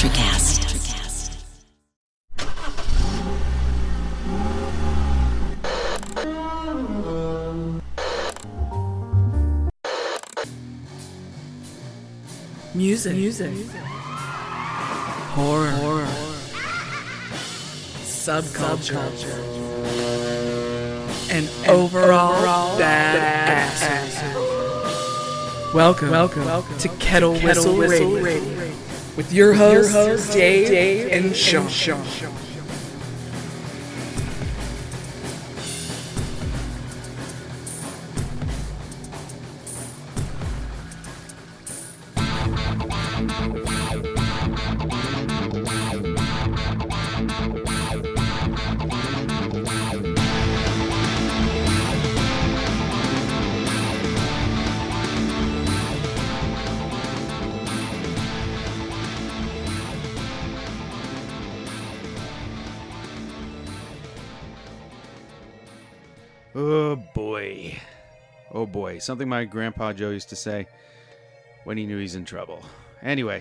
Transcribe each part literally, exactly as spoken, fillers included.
Electrocast. Music. Music. Horror. Horror. Subculture. Subculture. And, and overall, overall badass. Bad welcome, welcome, welcome to Kettle, to Kettle Whistle, Whistle Radio. Radio. With your hosts, your hosts Dave, Dave and, and Sean. Sean. Oh boy. Oh boy. Something my grandpa Joe used to say when he knew he's in trouble. Anyway,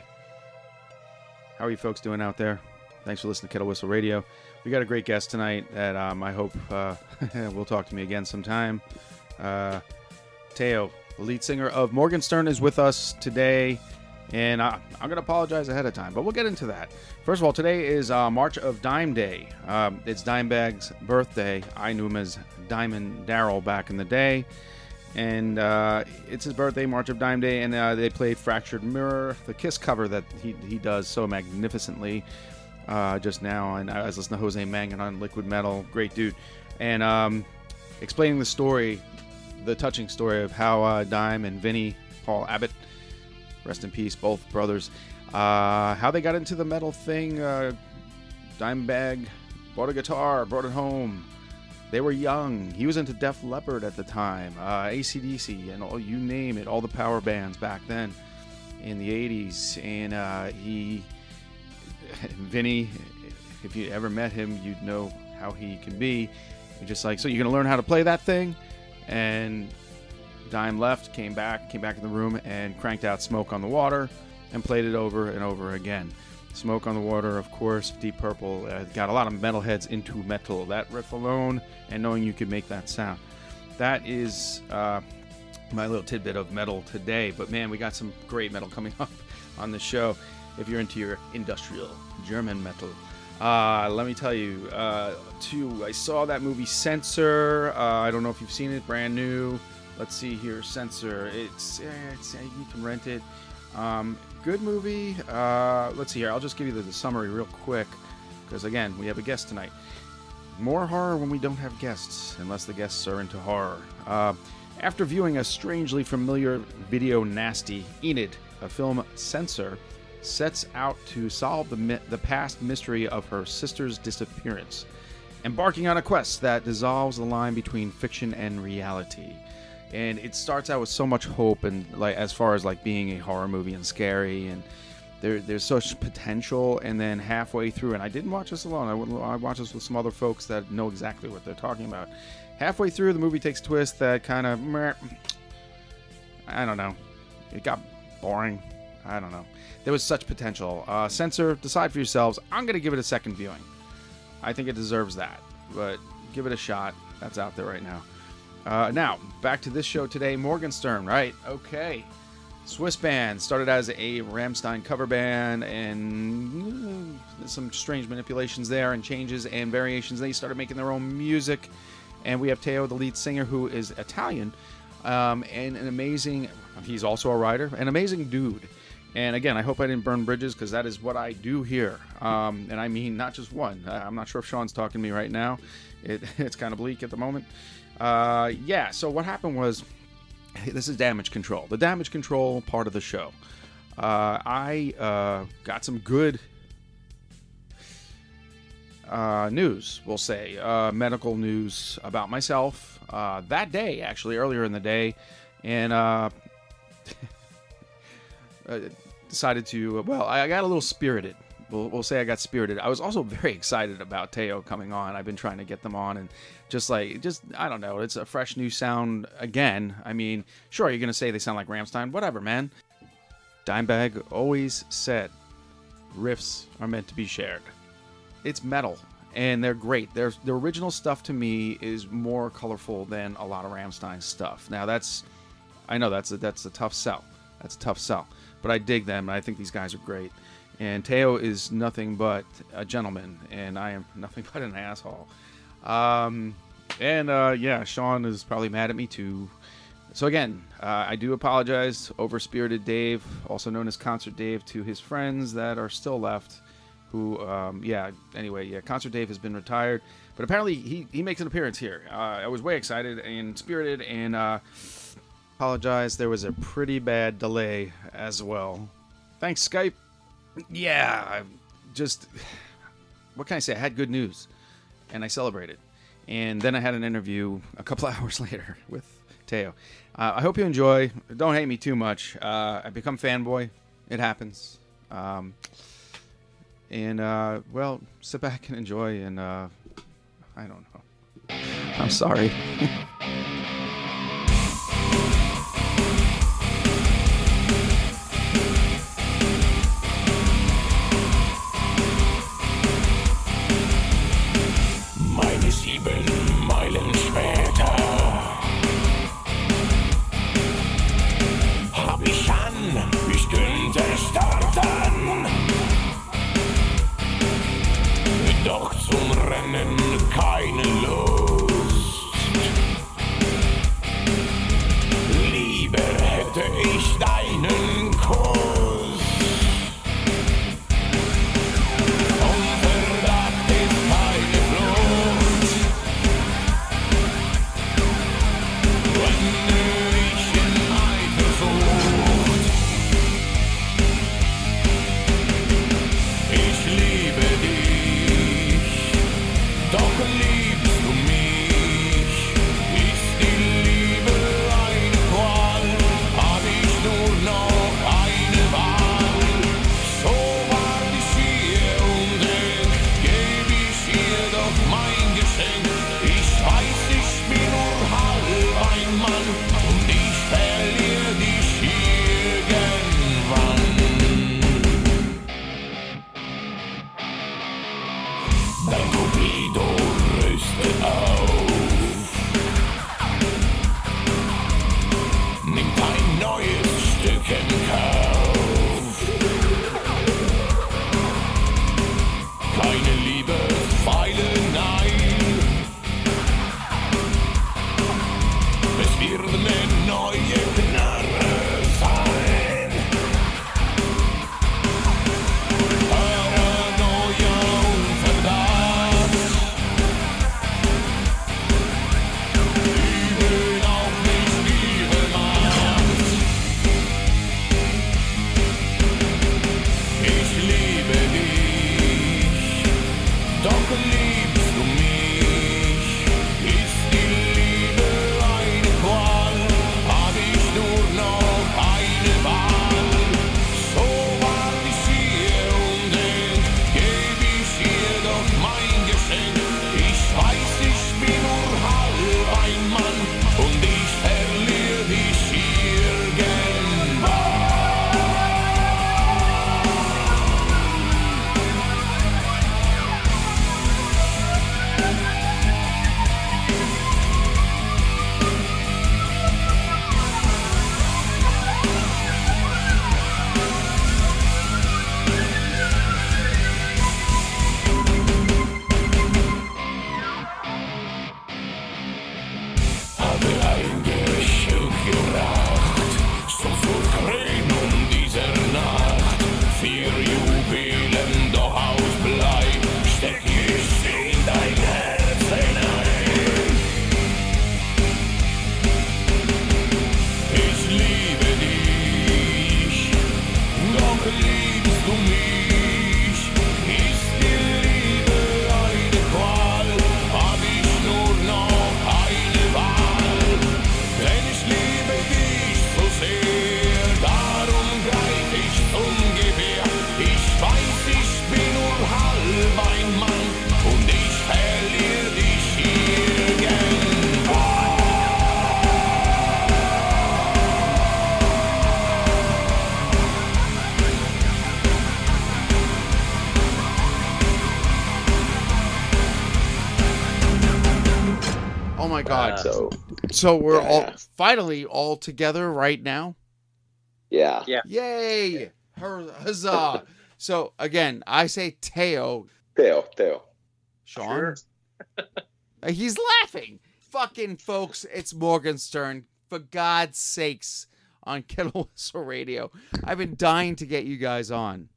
how are you folks doing out there? Thanks for listening to Kettle Whistle Radio. We got a great guest tonight that um, I hope uh, will talk to me again sometime. Uh, Teo, the lead singer of Morgenstern, is with us today. And I, I'm going to apologize ahead of time, but we'll get into that. First of all, today is uh, March of Dime Day. Um, it's Dimebag's birthday. I knew him as Diamond Darrell back in the day. And uh, it's his birthday, March of Dime Day, and uh, they played Fractured Mirror, the Kiss cover that he, he does so magnificently uh, just now. And I was listening to Jose Mangan on Liquid Metal. Great dude. And um, explaining the story, the touching story of how uh, Dime and Vinnie, Paul Abbott, rest in peace, both brothers. Uh, how they got into the metal thing. Uh, Dimebag bought a guitar, brought it home. They were young. He was into Def Leppard at the time. Uh, A C D C and all, you name it. All the power bands back then in the eighties. And uh, he, Vinny, if you ever met him, you'd know how he can be. You're just like, so you're going to learn how to play that thing? And Dime left, came back, came back in the room and cranked out Smoke on the Water and played it over and over again. Smoke on the Water, of course, Deep Purple, uh, got a lot of metalheads into metal. That riff alone and knowing you could make that sound. That is uh, my little tidbit of metal today. But man, we got some great metal coming up on the show if you're into your industrial German metal. Uh, let me tell you, uh, too, I saw that movie Censor. Uh, I don't know if you've seen it, brand new. Let's see here, Censor. It's, it's you can rent it. Um, good movie. Uh, let's see here. I'll just give you the, the summary real quick, because again, we have a guest tonight. More horror when we don't have guests, unless the guests are into horror. Uh, after viewing a strangely familiar video nasty, Enid, a film Censor, sets out to solve the mi- the past mystery of her sister's disappearance, embarking on a quest that dissolves the line between fiction and reality. And it starts out with so much hope, and like as far as like being a horror movie and scary, and there there's such potential. And then halfway through, and I didn't watch this alone. I, I watched this with some other folks that know exactly what they're talking about. Halfway through, the movie takes a twist that kind of, I don't know, it got boring. I don't know. There was such potential. Uh, Censor, decide for yourselves. I'm gonna give it a second viewing. I think it deserves that, but give it a shot. That's out there right now. Uh, now, back to this show today, Morgenstern, right? Okay. Swiss band, started as a Rammstein cover band, and uh, some strange manipulations there, and changes and variations. They started making their own music, and we have Teo, the lead singer, who is Italian, um, and an amazing, he's also a writer, an amazing dude. And again, I hope I didn't burn bridges, because that is what I do here. Um, and I mean, not just one. I'm not sure if Sean's talking to me right now. It, it's kind of bleak at the moment. Uh, yeah, so what happened was, this is Damage Control, the Damage Control part of the show. Uh, I uh, got some good uh, news, we'll say, uh, medical news about myself uh, that day, actually, earlier in the day, and uh, decided to, well, I got a little spirited. We'll, we'll say I got spirited. I was also very excited about Teo coming on. I've been trying to get them on, and just like, just, I don't know, it's a fresh new sound again. I mean, sure, you're going to say they sound like Rammstein, whatever, man. Dimebag always said riffs are meant to be shared. It's metal, and they're great. They're, the original stuff to me is more colorful than a lot of Rammstein stuff. Now that's, I know that's a, that's a tough sell. That's a tough sell. But I dig them, and I think these guys are great. And Teo is nothing but a gentleman, and I am nothing but an asshole. Um, and uh, yeah, Sean is probably mad at me too. So again, uh, I do apologize, Overspirited Dave, also known as Concert Dave, to his friends that are still left. Who, um, yeah, anyway, yeah, Concert Dave has been retired, but apparently he, he makes an appearance here. Uh, I was way excited and spirited, and uh, apologize. There was a pretty bad delay as well. Thanks, Skype. Yeah, I just, what can I say? I had good news, and I celebrated. And then I had an interview a couple hours later with Teo. Uh, I hope you enjoy. Don't hate me too much. Uh, I become fanboy. It happens. Um, and, uh, well, sit back and enjoy, and uh, I don't know. I'm sorry. Doch zum Rennen keine Lust. God! Uh, so, so we're yeah, all yeah. finally all together right now. Yeah. Yeah. Yay! Her huzzah! So again, I say Teo. Theo, Theo. Sean. Sure. Uh, He's laughing. Fucking folks, it's Morgenstern. For God's sakes, on Kettle Whistle Radio. I've been dying to get you guys on.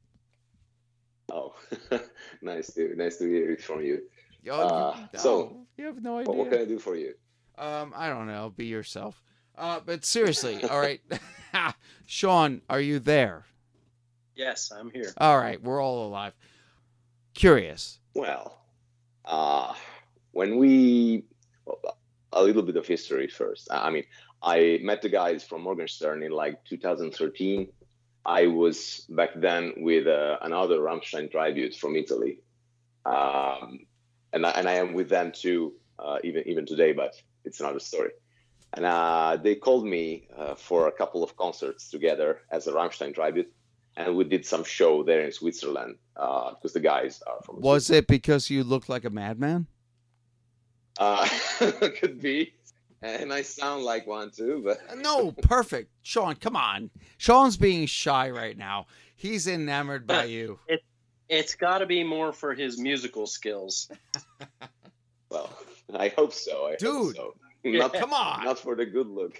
Oh, nice to nice to hear it from you. Yo, Uh, you, no, so, you have no What, idea. what can I do for you? Um, I don't know. Be yourself. Uh, but seriously, all right. Sean, are you there? Yes, I'm here. All right, we're all alive. Curious. Well, uh, when we a little bit of history first. I mean, I met the guys from Morgenstern in like two thousand thirteen. I was back then with uh, another Rammstein tribute from Italy, um, and I, and I am with them too, uh, even even today. But it's another story. And uh, they called me uh, for a couple of concerts together as a Rammstein tribute, and we did some show there in Switzerland uh, because the guys are from. Was it because you looked like a madman? Uh, could be. And I sound like one too, but No, perfect. Sean, come on. Sean's being shy right now. He's enamored by you. It, it's got to be more for his musical skills. well, I hope so. I Dude, hope so. Not, come on. Not for the good look.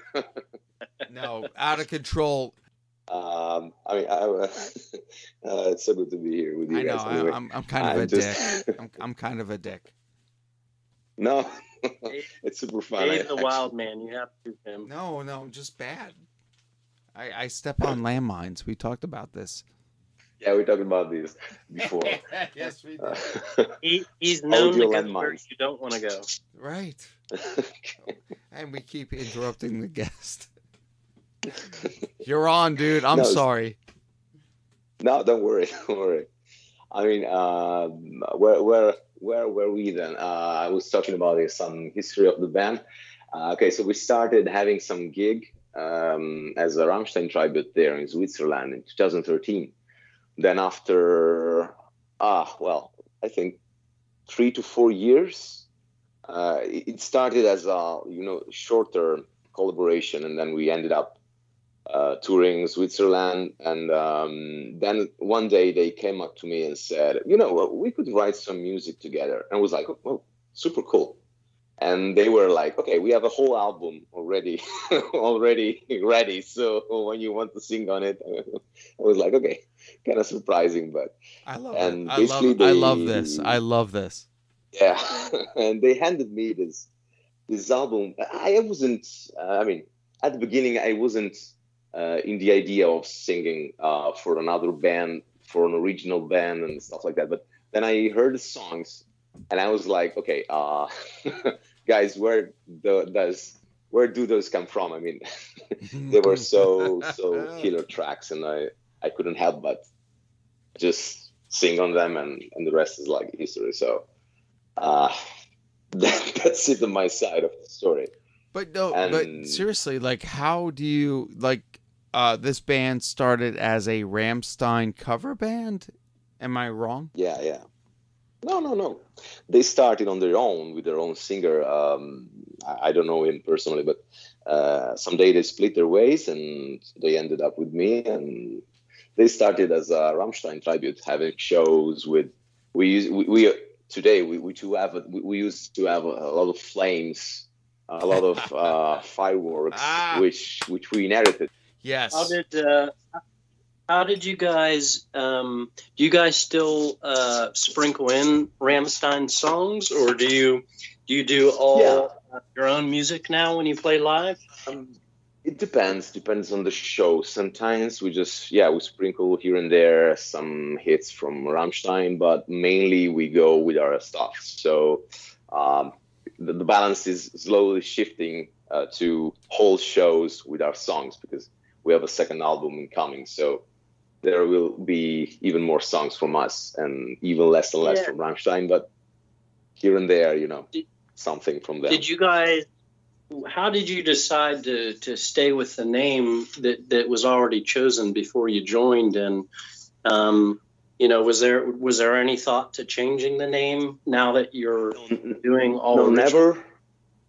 No, out of control. Um, I mean, I, uh, it's so good to be here with you I know. guys. I, Anyway, I'm, I'm kind of I'm a just- dick. I'm, I'm kind of a dick. no, it's super fun. He's I- the wild man. You have to do him. No, no, just bad. I, I step on landmines. We talked about this. Yeah, we talked about this before. Yes, we Uh, He, he's known to Audio go landmines. where you don't want to go. Right. And we keep interrupting the guest. You're on, dude. I'm No, it's- sorry. No, don't worry, don't worry. I mean, um, where where where were we then? Uh, I was talking about uh, some history of the band. Uh, okay, so we started having some gig um, as a Rammstein tribute there in Switzerland in two thousand thirteen. Then after, ah, well, I think three to four years, uh, it it started as a you know shorter collaboration, and then we ended up uh, touring Switzerland. And um, then one day they came up to me and said, you know, well, we could write some music together. And I was like, oh, oh, super cool. And they were like, okay, we have a whole album already, already ready. So when you want to sing on it, I was like, okay, kind of surprising, but I love and it. I basically love, I love they- this. I love this. yeah. And they handed me this this album. I wasn't. Uh, I mean, at the beginning, I wasn't uh, in the idea of singing uh, for another band, for an original band, and stuff like that. But then I heard the songs, and I was like, okay, uh, guys, where the, does where do those come from? I mean, they were so so killer tracks, and I I couldn't help but just sing on them, and and the rest is like history. So. Uh, that, that's it on my side of the story. But no, And- but seriously, like, how do you like? Uh, this band started as a Rammstein cover band. Am I wrong? Yeah, yeah. No, no, no. They started on their own with their own singer. Um, I, I don't know him personally, but uh, someday they split their ways and they ended up with me. And they started as a Rammstein tribute, having shows with. We use we. we Today we, we too have a, we, we used to have a, a lot of flames, a lot of uh, fireworks, Ah. which which we inherited. Yes. How did uh, how did you guys? Um, do you guys still uh, sprinkle in Rammstein songs, or do you do you do all uh, your own music now when you play live? Um, it depends. Depends on the show. Sometimes we just yeah we sprinkle here and there some hits from Rammstein, but mainly we go with our stuff. So um, the, the balance is slowly shifting uh, to whole shows with our songs because we have a second album incoming. So there will be even more songs from us and even less and less Yeah. from Rammstein, but here and there, you know, Did- something from them. Did you guys? How did you decide to, to stay with the name that, that was already chosen before you joined? And um, you know, was there was there any thought to changing the name now that you're doing all No, original? never.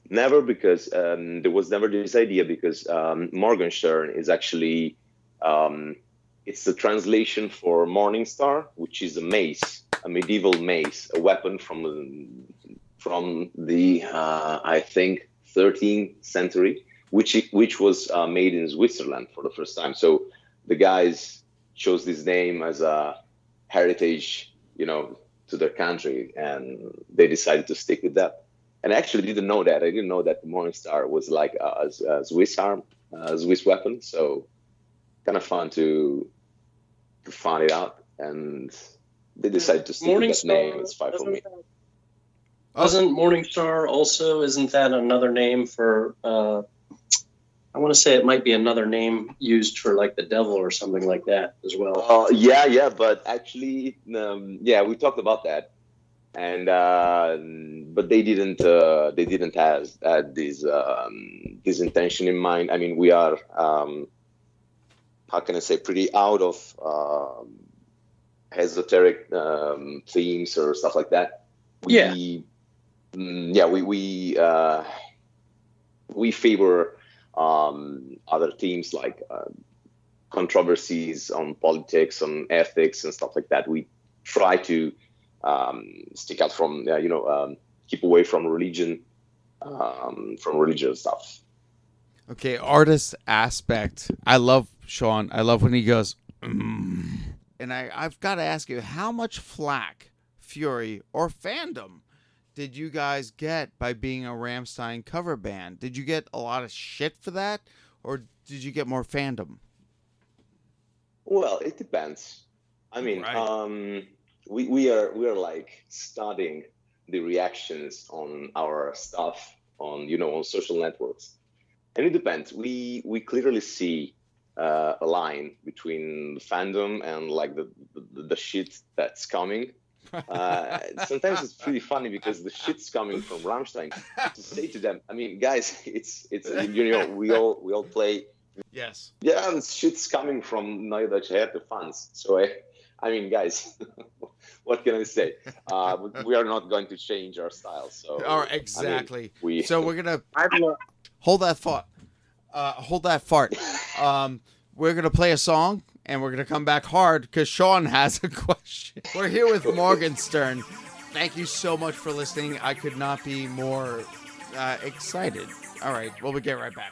never, because um, there was never this idea, because um, Morgenstern is actually, um, it's the translation for Morning Star, which is a mace, a medieval mace, a weapon from, from the, uh, I think, thirteenth century, which, which was uh, made in Switzerland for the first time. So the guys chose this name as a heritage, you know, to their country, and they decided to stick with that. And I actually didn't know that. I didn't know that the Morningstar was like a, a Swiss arm, a Swiss weapon. So kind of fun to to find it out, and they decided to stick Morning with that Star, name. It's fine for me. That, wasn't Morningstar also? Isn't that another name for? Uh, I want to say it might be another name used for like the devil or something like that as well. Uh, yeah, yeah, but actually, um, yeah, we talked about that, and uh, but they didn't. Uh, they didn't have had this um, this intention in mind. I mean, we are um, how can I say, pretty out of um, esoteric um, themes or stuff like that. We, yeah, mm, yeah, we we uh, we favor. Um, other themes like uh, controversies on politics, on ethics, and stuff like that. We try to um, stick out from, uh, you know, um, keep away from religion, um, from religious stuff. Okay, artist aspect. I love Sean. I love when he goes, mm. and I, I've got to ask you, how much flack, fury, or fandom did you guys get by being a Rammstein cover band? Did you get a lot of shit for that, or did you get more fandom? Well, it depends. I mean, right. um, we we are we are like studying the reactions on our stuff on you know on social networks, and it depends. We we clearly see uh, a line between fandom and like the the, the shit that's coming. Uh, sometimes it's pretty funny because the shit's coming from Rammstein. To say to them, I mean, guys, it's it's you know we all we all play. Yes. Yeah, and shit's coming from Neue Deutsche Härte fans. So I, I mean, guys, what can I say? Uh, we are not going to change our style. So. Oh, exactly. I mean, we. So we're gonna hold that thought. Uh, hold that fart. Um, we're gonna play a song. And we're going to come back hard because Sean has a question. We're here with Morgenstern. Thank you so much for listening. I could not be more uh, excited. All right. Well, we'll get right back.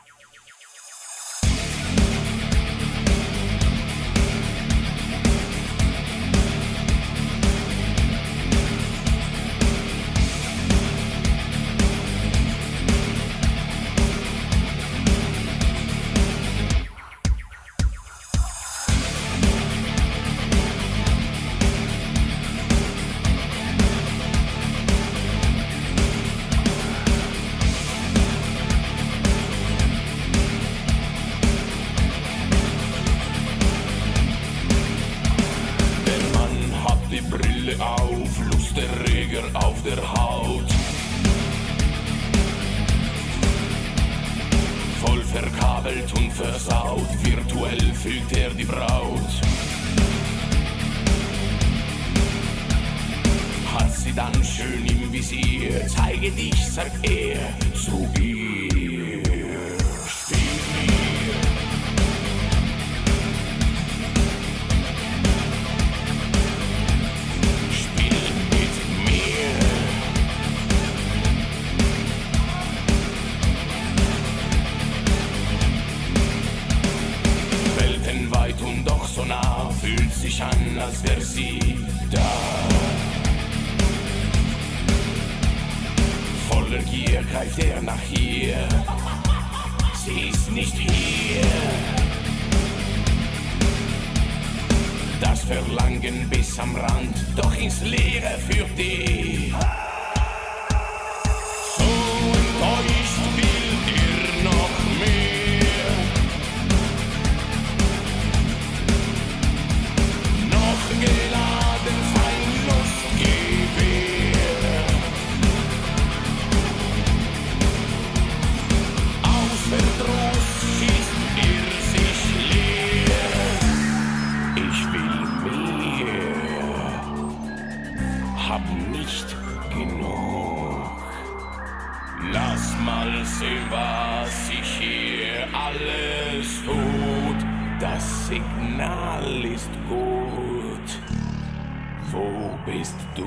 Lass Mal sehen, was sich hier alles tut. Das Signal ist gut. Wo bist du?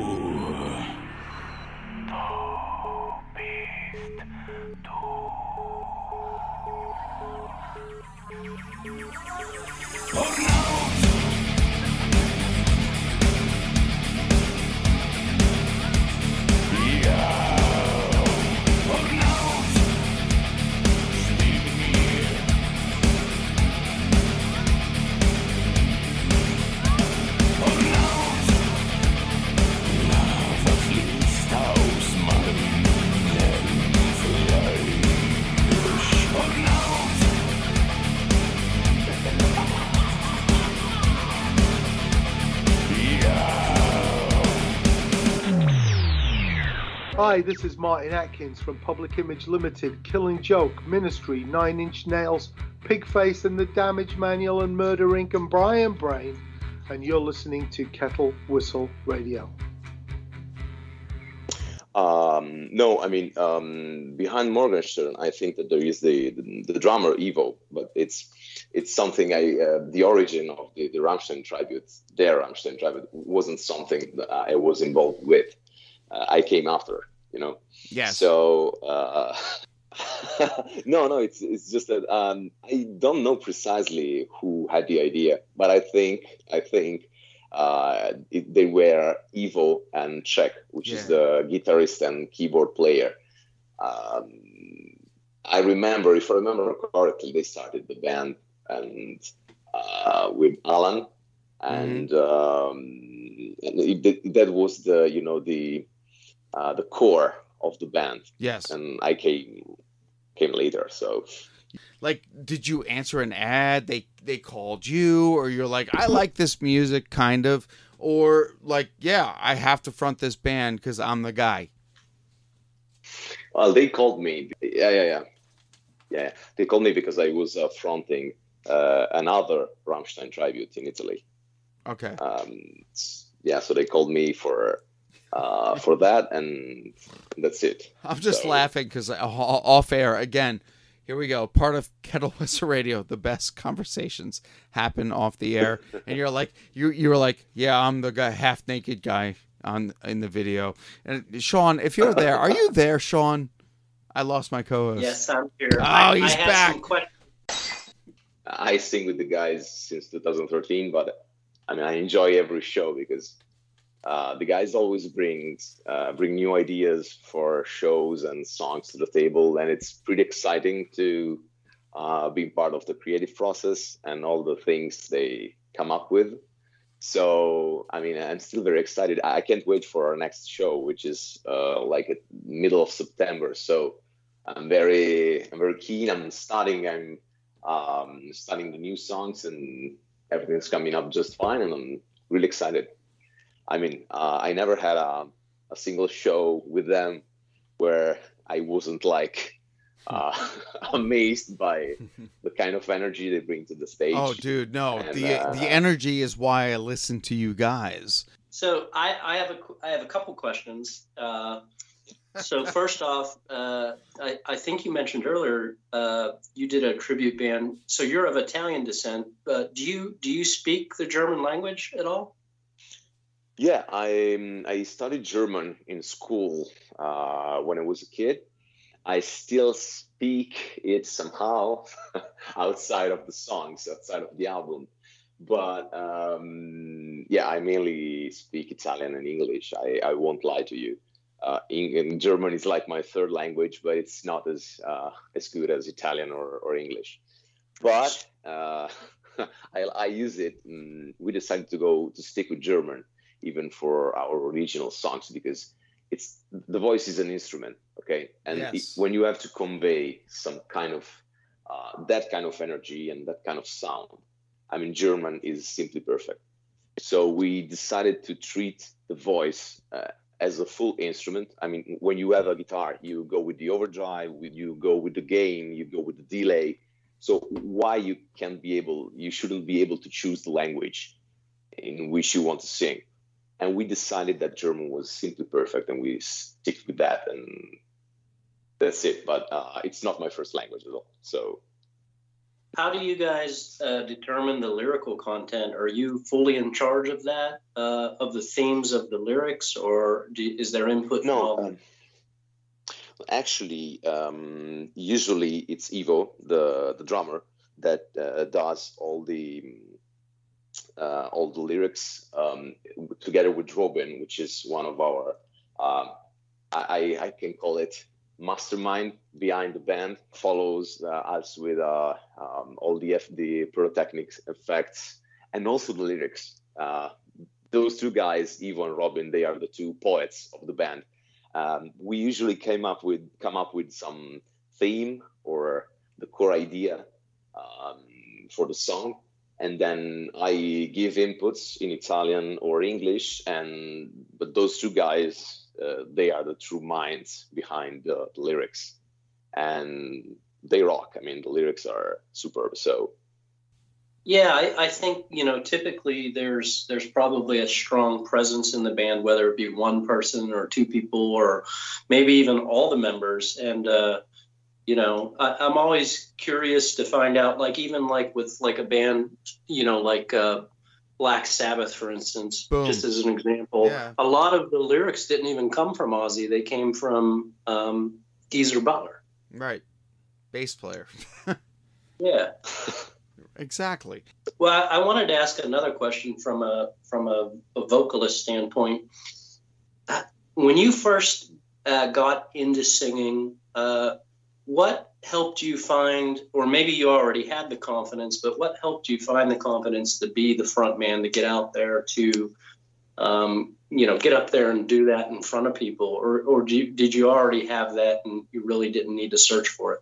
Wo bist du? Burnout! Hi, this is Martin Atkins from Public Image Limited, Killing Joke, Ministry, Nine Inch Nails, Pigface and the Damage Manual and Murder Incorporated and Brian Brain, and you're listening to Kettle Whistle Radio. Um, no, I mean, um, behind Morgenstern, I think that there is the, the, the drummer Ivo, but it's it's something I, uh, the origin of the, the Rammstein tribute, their Rammstein tribute, wasn't something that I was involved with. Uh, I came after, you know. Yes. So uh, no, no, it's it's just that um, I don't know precisely who had the idea, but I think I think uh, it, they were Ivo and Czech, which Yeah. is the guitarist and keyboard player. Um, I remember, if I remember correctly, they started the band and uh, with Alan, and, Mm-hmm. um, and it, that was the you know the Uh, the core of the band. Yes. And I came came later. So, like, did you answer an ad? They they called you, or you're like, I like this music, kind of, or like, yeah, I have to front this band because I'm the guy. well, they called me. Yeah, yeah, yeah, yeah. They called me because I was uh, fronting uh, another Rammstein tribute in Italy. Okay. Um, yeah, so they called me for. Uh, for that, and that's it. I'm just So- laughing because off air again. Here we go. Part of Kettle Whistle Radio. The best conversations happen off the air, and you're like, you you were like, yeah, I'm the guy, half naked guy on in the video. And Sean, if you're there, are you there, Sean? I lost my co-host. Yes, I'm here. Oh, I, he's I have back. Some questions. I sing with the guys since two thousand thirteen, but I mean, I enjoy every show because uh, the guys always bring uh, bring new ideas for shows and songs to the table, and it's pretty exciting to uh, be part of the creative process and all the things they come up with. So, I mean, I'm still very excited. I can't wait for our next show, which is uh, like at middle of September. So, I'm very, I'm very keen. I'm starting. I'm um, studying the new songs, and everything's coming up just fine. And I'm really excited. I mean, uh, I never had a, a single show with them where I wasn't like uh, amazed by the kind of energy they bring to the stage. Oh, dude, no. And, the uh, the energy is why I listen to you guys. So I, I have a I have a couple questions. Uh, so first off, uh, I, I think you mentioned earlier uh, you did a tribute band. So you're of Italian descent. But do you do you speak the German language at all? Yeah, I I studied German in school uh, when I was a kid. I still speak it somehow outside of the songs, outside of the album. But um, yeah, I mainly speak Italian and English. I, I won't lie to you. Uh, in, in German is like my third language, but it's not as uh, as good as Italian or, or English. But uh, I, I use it. And we decided to go to stick with German, even for our original songs, because it's the voice is an instrument, okay? And Yes. it, when you have to convey some kind of uh, that kind of energy and that kind of sound, I mean, German is simply perfect. So we decided to treat the voice uh, as a full instrument. I mean, when you have a guitar, you go with the overdrive, you go with the gain, you go with the delay. So why you can't be able, you shouldn't be able to choose the language in which you want to sing. And we decided that German was simply perfect, and we stick with that. And that's it. But uh, it's not my first language at all. So. How do you guys uh, determine the lyrical content? Are you fully in charge of that, uh, of the themes of the lyrics, or do, is there input? No, um, actually, um, usually it's Ivo, the the drummer, that uh, does all the uh, all the lyrics um, together with Robin, which is one of our um, I I can call it mastermind behind the band. Follows uh, us with uh, um, all the F- the pyrotechnics effects and also the lyrics. Uh, those two guys, Ivo and Robin, they are the two poets of the band. Um, we usually came up with come up with some theme or the core idea um, for the song, and then I give inputs in Italian or English. And but those two guys. Uh, they are the true minds behind the, the lyrics, and they rock. I mean, the lyrics are superb. So, yeah, I, I think you know typically there's there's probably a strong presence in the band, whether it be one person or two people or maybe even all the members. And uh, you know, I, I'm always curious to find out, like even like with like a band, you know, like. Uh, Black Sabbath, for instance, Boom. Just as an example, Yeah. a lot of the lyrics didn't even come from Ozzy. They came from um, Geezer Butler. Right. Bass player. Yeah. Exactly. Well, I, I wanted to ask another question from a from a, a vocalist standpoint. Uh, When you first uh, got into singing, uh, what helped you find, or maybe you already had the confidence, but what helped you find the confidence to be the front man, to get out there, to, um, you know, get up there and do that in front of people? Or, or do you, did you already have that and you really didn't need to search for it?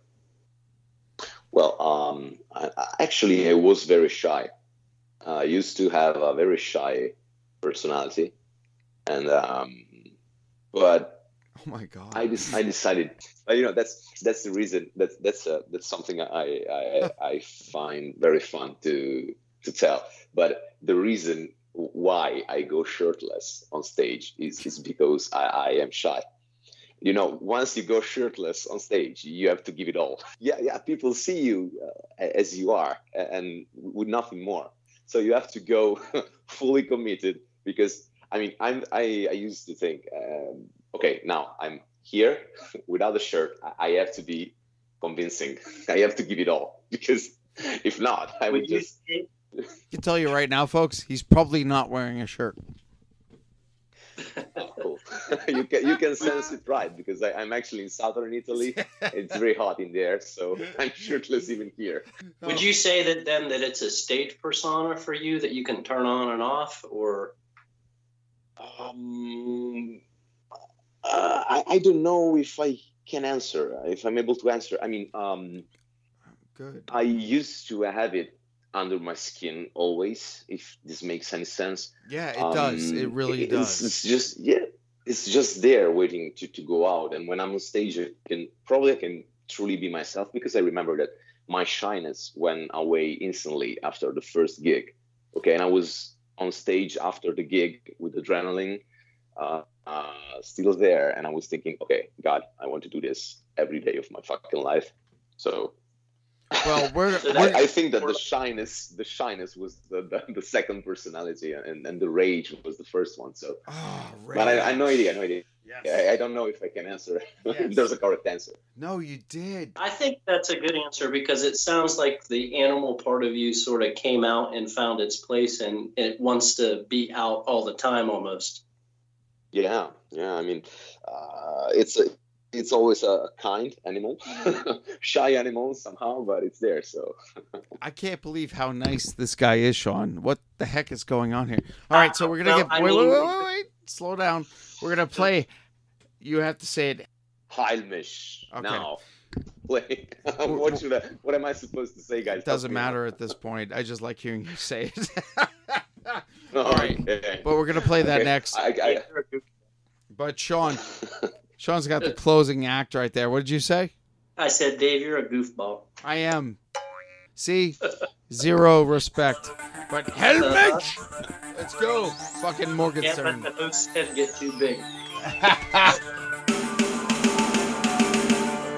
Well, um, I, I- actually, I was very shy. Uh, I used to have a very shy personality. And, um, but Oh my god. I, des- I decided, uh, you know, that's that's the reason. That's that's uh, that's something I, I I find very fun to to tell. But the reason why I go shirtless on stage is is because I, I am shy. You know, once you go shirtless on stage, you have to give it all. Yeah, yeah. People see you uh, as you are, and with nothing more. So you have to go fully committed. Because I mean, I'm I, I used to think. Um, Okay, now I'm here without a shirt. I have to be convincing. I have to give it all, because if not, I would just. I can tell you right now, folks, he's probably not wearing a shirt. Cool. you can you can sense it, right? Because I, I'm actually in southern Italy. It's very hot in there, so I'm shirtless even here. Would you say that then that it's a stage persona for you that you can turn on and off, or? Um. Uh, I, I don't know if I can answer, if I'm able to answer. I mean, um, Good. I used to have it under my skin always, if this makes any sense. Yeah, it Um, does. It really it's, does. It's just, yeah, it's just there waiting to, to go out. And when I'm on stage, I can probably I can truly be myself, because I remember that my shyness went away instantly after the first gig. Okay, and I was on stage after the gig with adrenaline. Uh, uh, still there, and I was thinking, okay, God, I want to do this every day of my fucking life. So, Well, we're, So we're I, I think that the shyness, the shyness was the, the, the second personality, and, and the rage was the first one. So, oh, but I, I have no idea, no idea. Yes. I, I don't know if I can answer. Yes. There's a correct answer. No, you did. I think that's a good answer, because it sounds like the animal part of you sort of came out and found its place, and it wants to be out all the time almost. Yeah, yeah. I mean, uh, it's a, it's always a kind animal, shy animal somehow, but it's there. So. I can't believe how nice this guy is, Sean. What the heck is going on here? All right, so we're gonna Well, get I wait, mean- wait, wait, wait, wait. Slow down. We're gonna play. You have to say it. Heilmish. Okay. Now, play. what should I? What am I supposed to say, guys? It doesn't Help me out. matter at this point. I just like hearing you say it. No, All right. okay. But we're gonna play that Okay. next. I, I, But Sean, Sean's got the closing act right there. What did you say? I said, Dave, you're a goofball. I am. See, zero respect. But helmet. Let's go. Fucking Can't Morgenstern. let the host head get too big.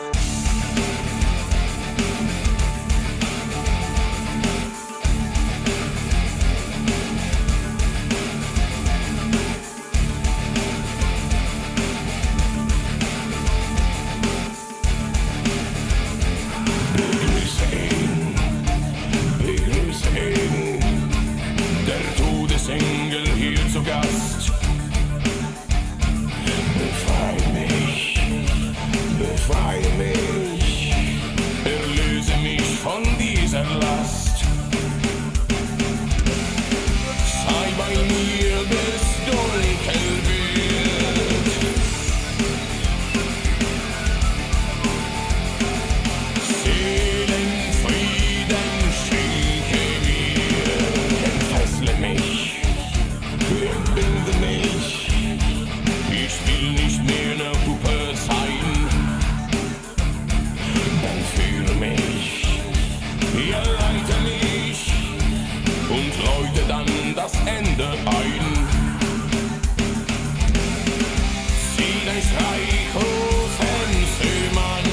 und läute dann das Ende ein. Zieh dein Streichhosen, Seemann.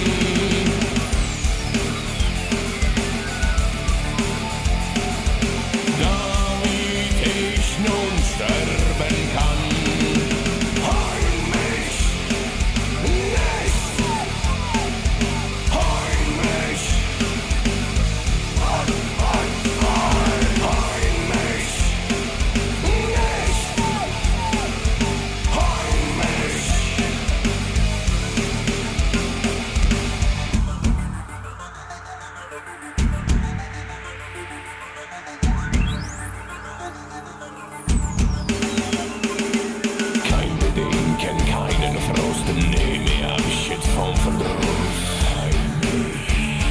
Damit ich nun sterben kann. Heul mich nicht. Heul mich. Heul mich nicht. Heul mich. Kein Bedenken, keinen Frost, nee, mehr Abschied vom Verdruss. Heul mich.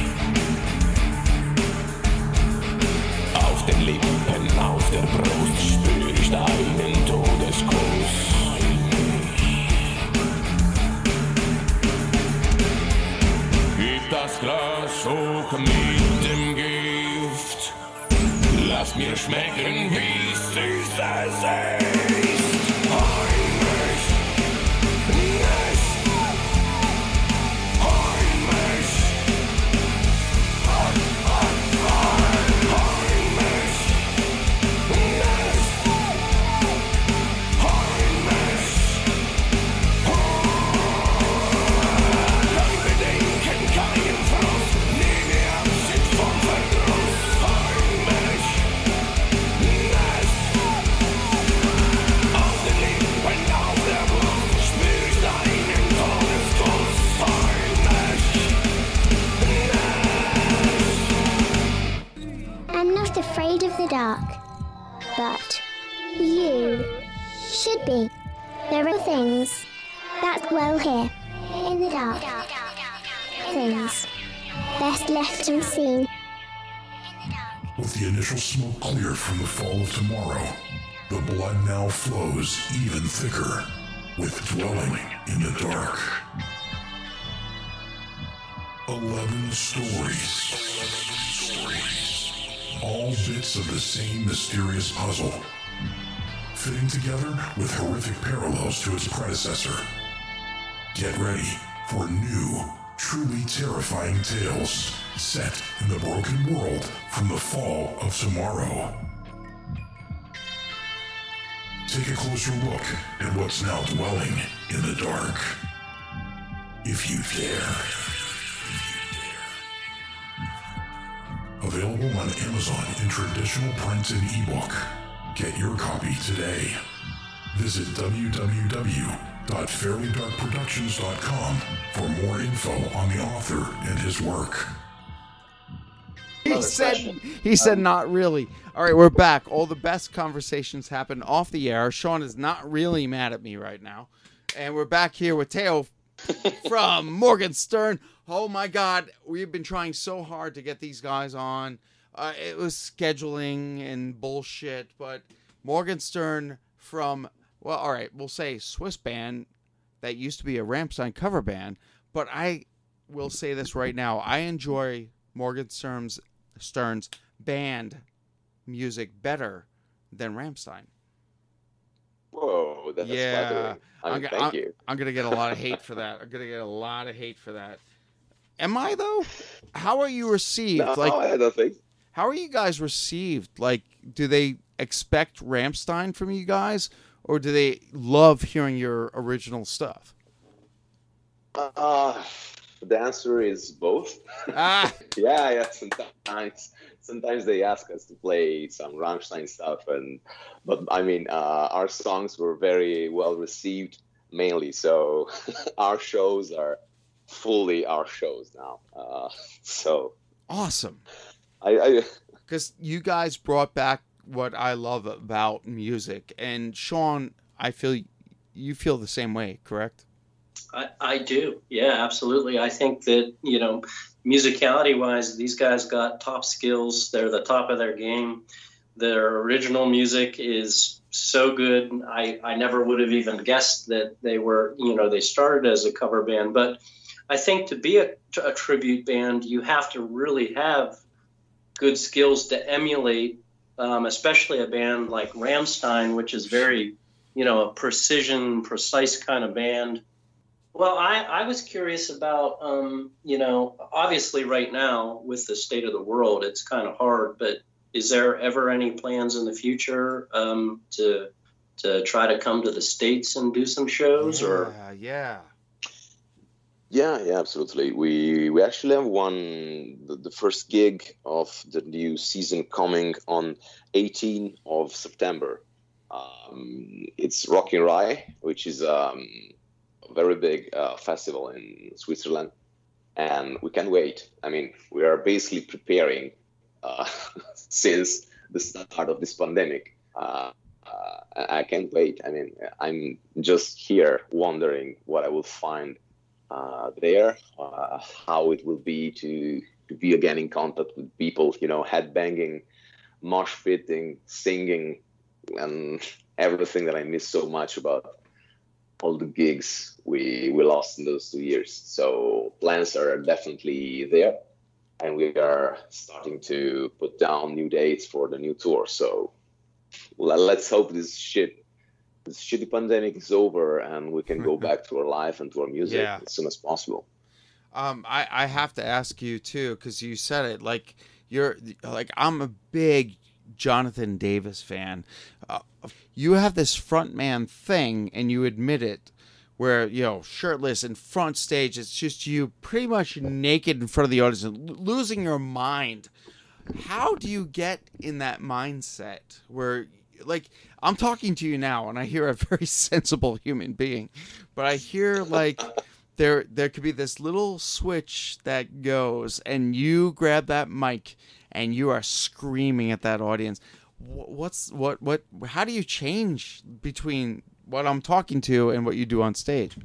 Auf den Lippen, auf der Brust spür ich deinen Todeskuss. Heul mich. Gib das Glas hoch mit dem Gift. Lass mir schmecken, wie süß es ist. Heul mich nicht. Heul mich. Heul mich nicht. Heul mich. Kein Bedenken, kein Frost, nee, mehr Abschied vom Verdruss. Heul mich nicht. Auf den Lippen, auf der Brust spür ich deinen Todeskuss. Heul mich I'm not afraid of the dark, but you should be. There are things that dwell here in the dark. Things best left unseen. With the initial smoke cleared from the fall of tomorrow, the blood now flows even thicker with dwelling in the dark. Eleven stories. All bits of the same mysterious puzzle, fitting together with horrific parallels to its predecessor. Get ready for new, truly terrifying tales set in the broken world from the fall of tomorrow. Take a closer look at what's now dwelling in the dark. If you dare. Available on Amazon in traditional print and ebook. Get your copy today. Visit w w w dot fairly dark productions dot com for more info on the author and his work. He said, he said, not really. All right, we're back. All the best conversations happen off the air. Sean is not really mad at me right now. And we're back here with Teo from Morgenstern. Oh, my God. We've been trying so hard to get these guys on. Uh, it was scheduling and bullshit. But Morgenstern from, well, all right, we'll say Swiss band that used to be a Rammstein cover band. But I will say this right now. I enjoy Morgenstern's Stern's band music better than Rammstein. Whoa, that's yeah. flattering. I mean, I'm, thank I'm, you. I'm gonna get a lot of hate for that. I'm gonna get a lot of hate for that. Am I though? How are you received? No, like, I don't think. how are you guys received? Like, do they expect Rammstein from you guys, or do they love hearing your original stuff? Uh, the answer is both. Ah, yeah, yeah. Sometimes, sometimes they ask us to play some Rammstein stuff, and but I mean, uh, our songs were very well received, mainly. So our shows are fully our shows now. Uh, so awesome. I, I Because you guys brought back what I love about music, and Sean, I feel you feel the same way, correct? I, I do. Yeah, absolutely. I think that, you know, musicality wise, these guys got top skills. They're the top of their game. Their original music is so good. I, I never would have even guessed that they were, you know, they started as a cover band. But I think to be a, a tribute band, you have to really have good skills to emulate um, especially a band like Rammstein, which is very, you know, a precision, precise kind of band. Well, I, I was curious about, um, you know, obviously right now with the state of the world, it's kind of hard, but is there ever any plans in the future um, to to try to come to the States and do some shows? Yeah, or yeah. Yeah, yeah, absolutely. We we actually have one the, the first gig of the new season coming on eighteenth of September. Um, it's Rock in Rye, which is um, a very big uh, festival in Switzerland, and we can't wait. I mean, we are basically preparing uh, since the start of this pandemic. Uh, uh, I can't wait. I mean, I'm just here wondering what I will find uh, there, uh, how it will be to, to be again in contact with people, you know, headbanging, mosh pitting, singing, and everything that I miss so much about all the gigs we, we lost in those two years. So plans are definitely there, and we are starting to put down new dates for the new tour. So well, let's hope this shit, this shitty pandemic is over and we can go back to our life and to our music Yeah. as soon as possible. Um, I, I have to ask you too, because you said it, like you're like, I'm a big Jonathan Davis fan. Uh, you have this frontman thing and you admit it, where, you know, shirtless in front stage, it's just you pretty much naked in front of the audience and lo- losing your mind. How do you get in that mindset where, like, I'm talking to you now and I hear a very sensible human being, but I hear like there there could be this little switch that goes and you grab that mic and you are screaming at that audience. What's what what how do you change between what I'm talking to and what you do on stage?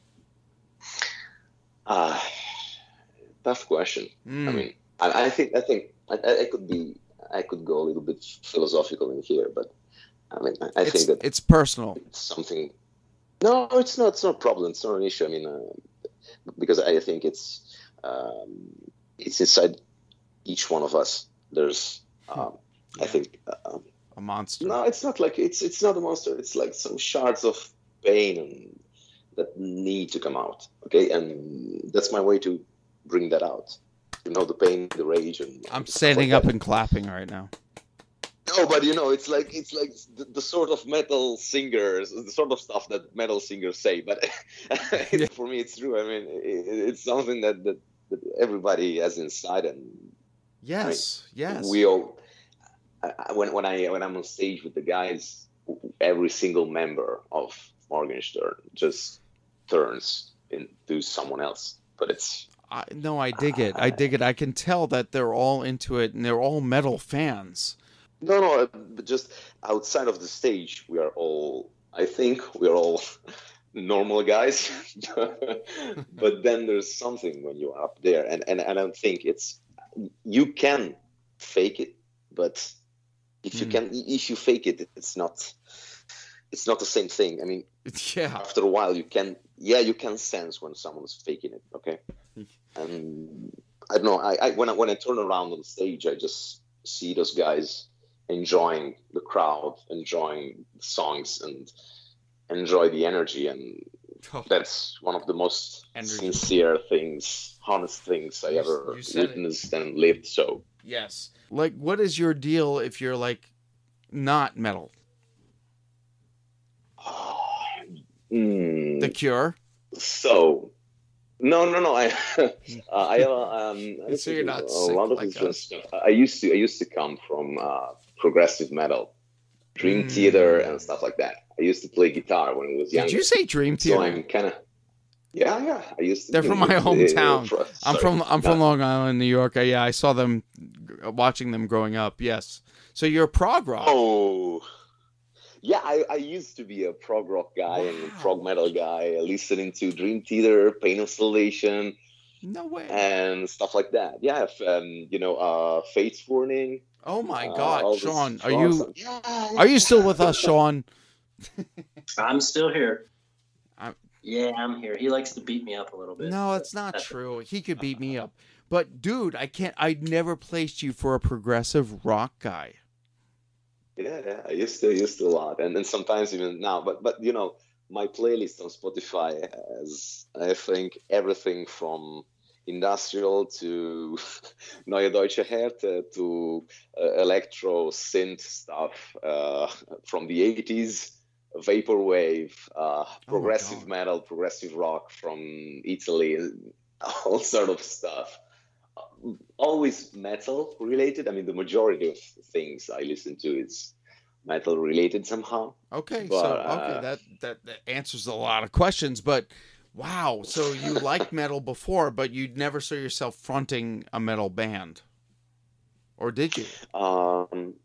Uh, tough question. Mm. I mean, I, I think I think I, I could be I could go a little bit philosophical in here, but I mean I, I it's, think that it's personal. it's something. No, it's not. It's not a problem. It's not an issue. I mean, uh, because I think it's um, it's inside each one of us. There's, um, Yeah. I think, uh, A monster. no, it's not like it's it's not a monster. It's like some shards of pain and that need to come out. Okay, and that's my way to bring that out. You know, the pain, the rage, and I'm stuff standing like up that. and clapping right now. No, but you know, it's like it's like the, the sort of metal singers, the sort of stuff that metal singers say. But Yeah. for me, it's true. I mean, it, it's something that, that that everybody has inside, and Yes, yes. we all. I, I- when when I when I'm on stage with the guys, every single member of Morgenstern just turns into someone else. But it's I, no, I dig it. I dig it. I can tell that they're all into it and they're all metal fans. no, no. But just outside of the stage, we are all. I think we are all normal guys. But then there's something when you're up there, and and and I don't think it's. You can fake it, but if you Mm. can, if you fake it, it's not. It's not the same thing. I mean, Yeah. after a while, you can. Yeah, you can sense when someone's faking it. Okay, and I don't know. I, I when I when I turn around on stage, I just see those guys enjoying the crowd, enjoying the songs, and enjoy the energy, and that's one of the most Energy. sincere things, honest things I You- ever you said it. witnessed and lived. So Yes. Like, what is your deal if you're like not metal? mm, The Cure. so no, no, no. I uh, I uh, um, I So you're not a sick lot of like different us. stuff. I used to I used to come from uh, progressive metal, Dream Mm. Theater, and stuff like that. I used to play guitar when I was younger. Did you say Dream So Theater? I'm kind of yeah, yeah. I used to. They're do from my it. hometown. Uh, I'm sorry. from I'm from No. Long Island, New York. I, yeah, I saw them g- watching them growing up. Yes. So you're prog rock. Oh, yeah. I, I used to be a prog rock guy and a Wow. prog metal guy, listening to Dream Theater, Pain of Salvation, No way. and stuff like that. Yeah, if, um, you know, uh, Fates Warning. Oh my uh, all God, this Sean, are strong you stuff. Yeah, are you still with us, Sean? I'm still here. I'm- Yeah, I'm here. He likes to beat me up a little bit. No, but that's not that's- true. He could beat me up. But dude, I can't. I never placed you for a progressive rock guy. Yeah, yeah, I used to used to a lot, and then sometimes even now. But but you know, my playlist on Spotify has, I think, everything from industrial to Neue Deutsche Härte to uh, electro synth stuff uh, from the eighties, vaporwave, uh, progressive God. metal, progressive rock from Italy, all sort of stuff. Always metal related. I mean, the majority of things I listen to is metal related somehow. Okay, But, so uh, okay, that, that that answers a lot of questions. But wow, so you liked metal before, but you never saw yourself fronting a metal band, or did you? Um,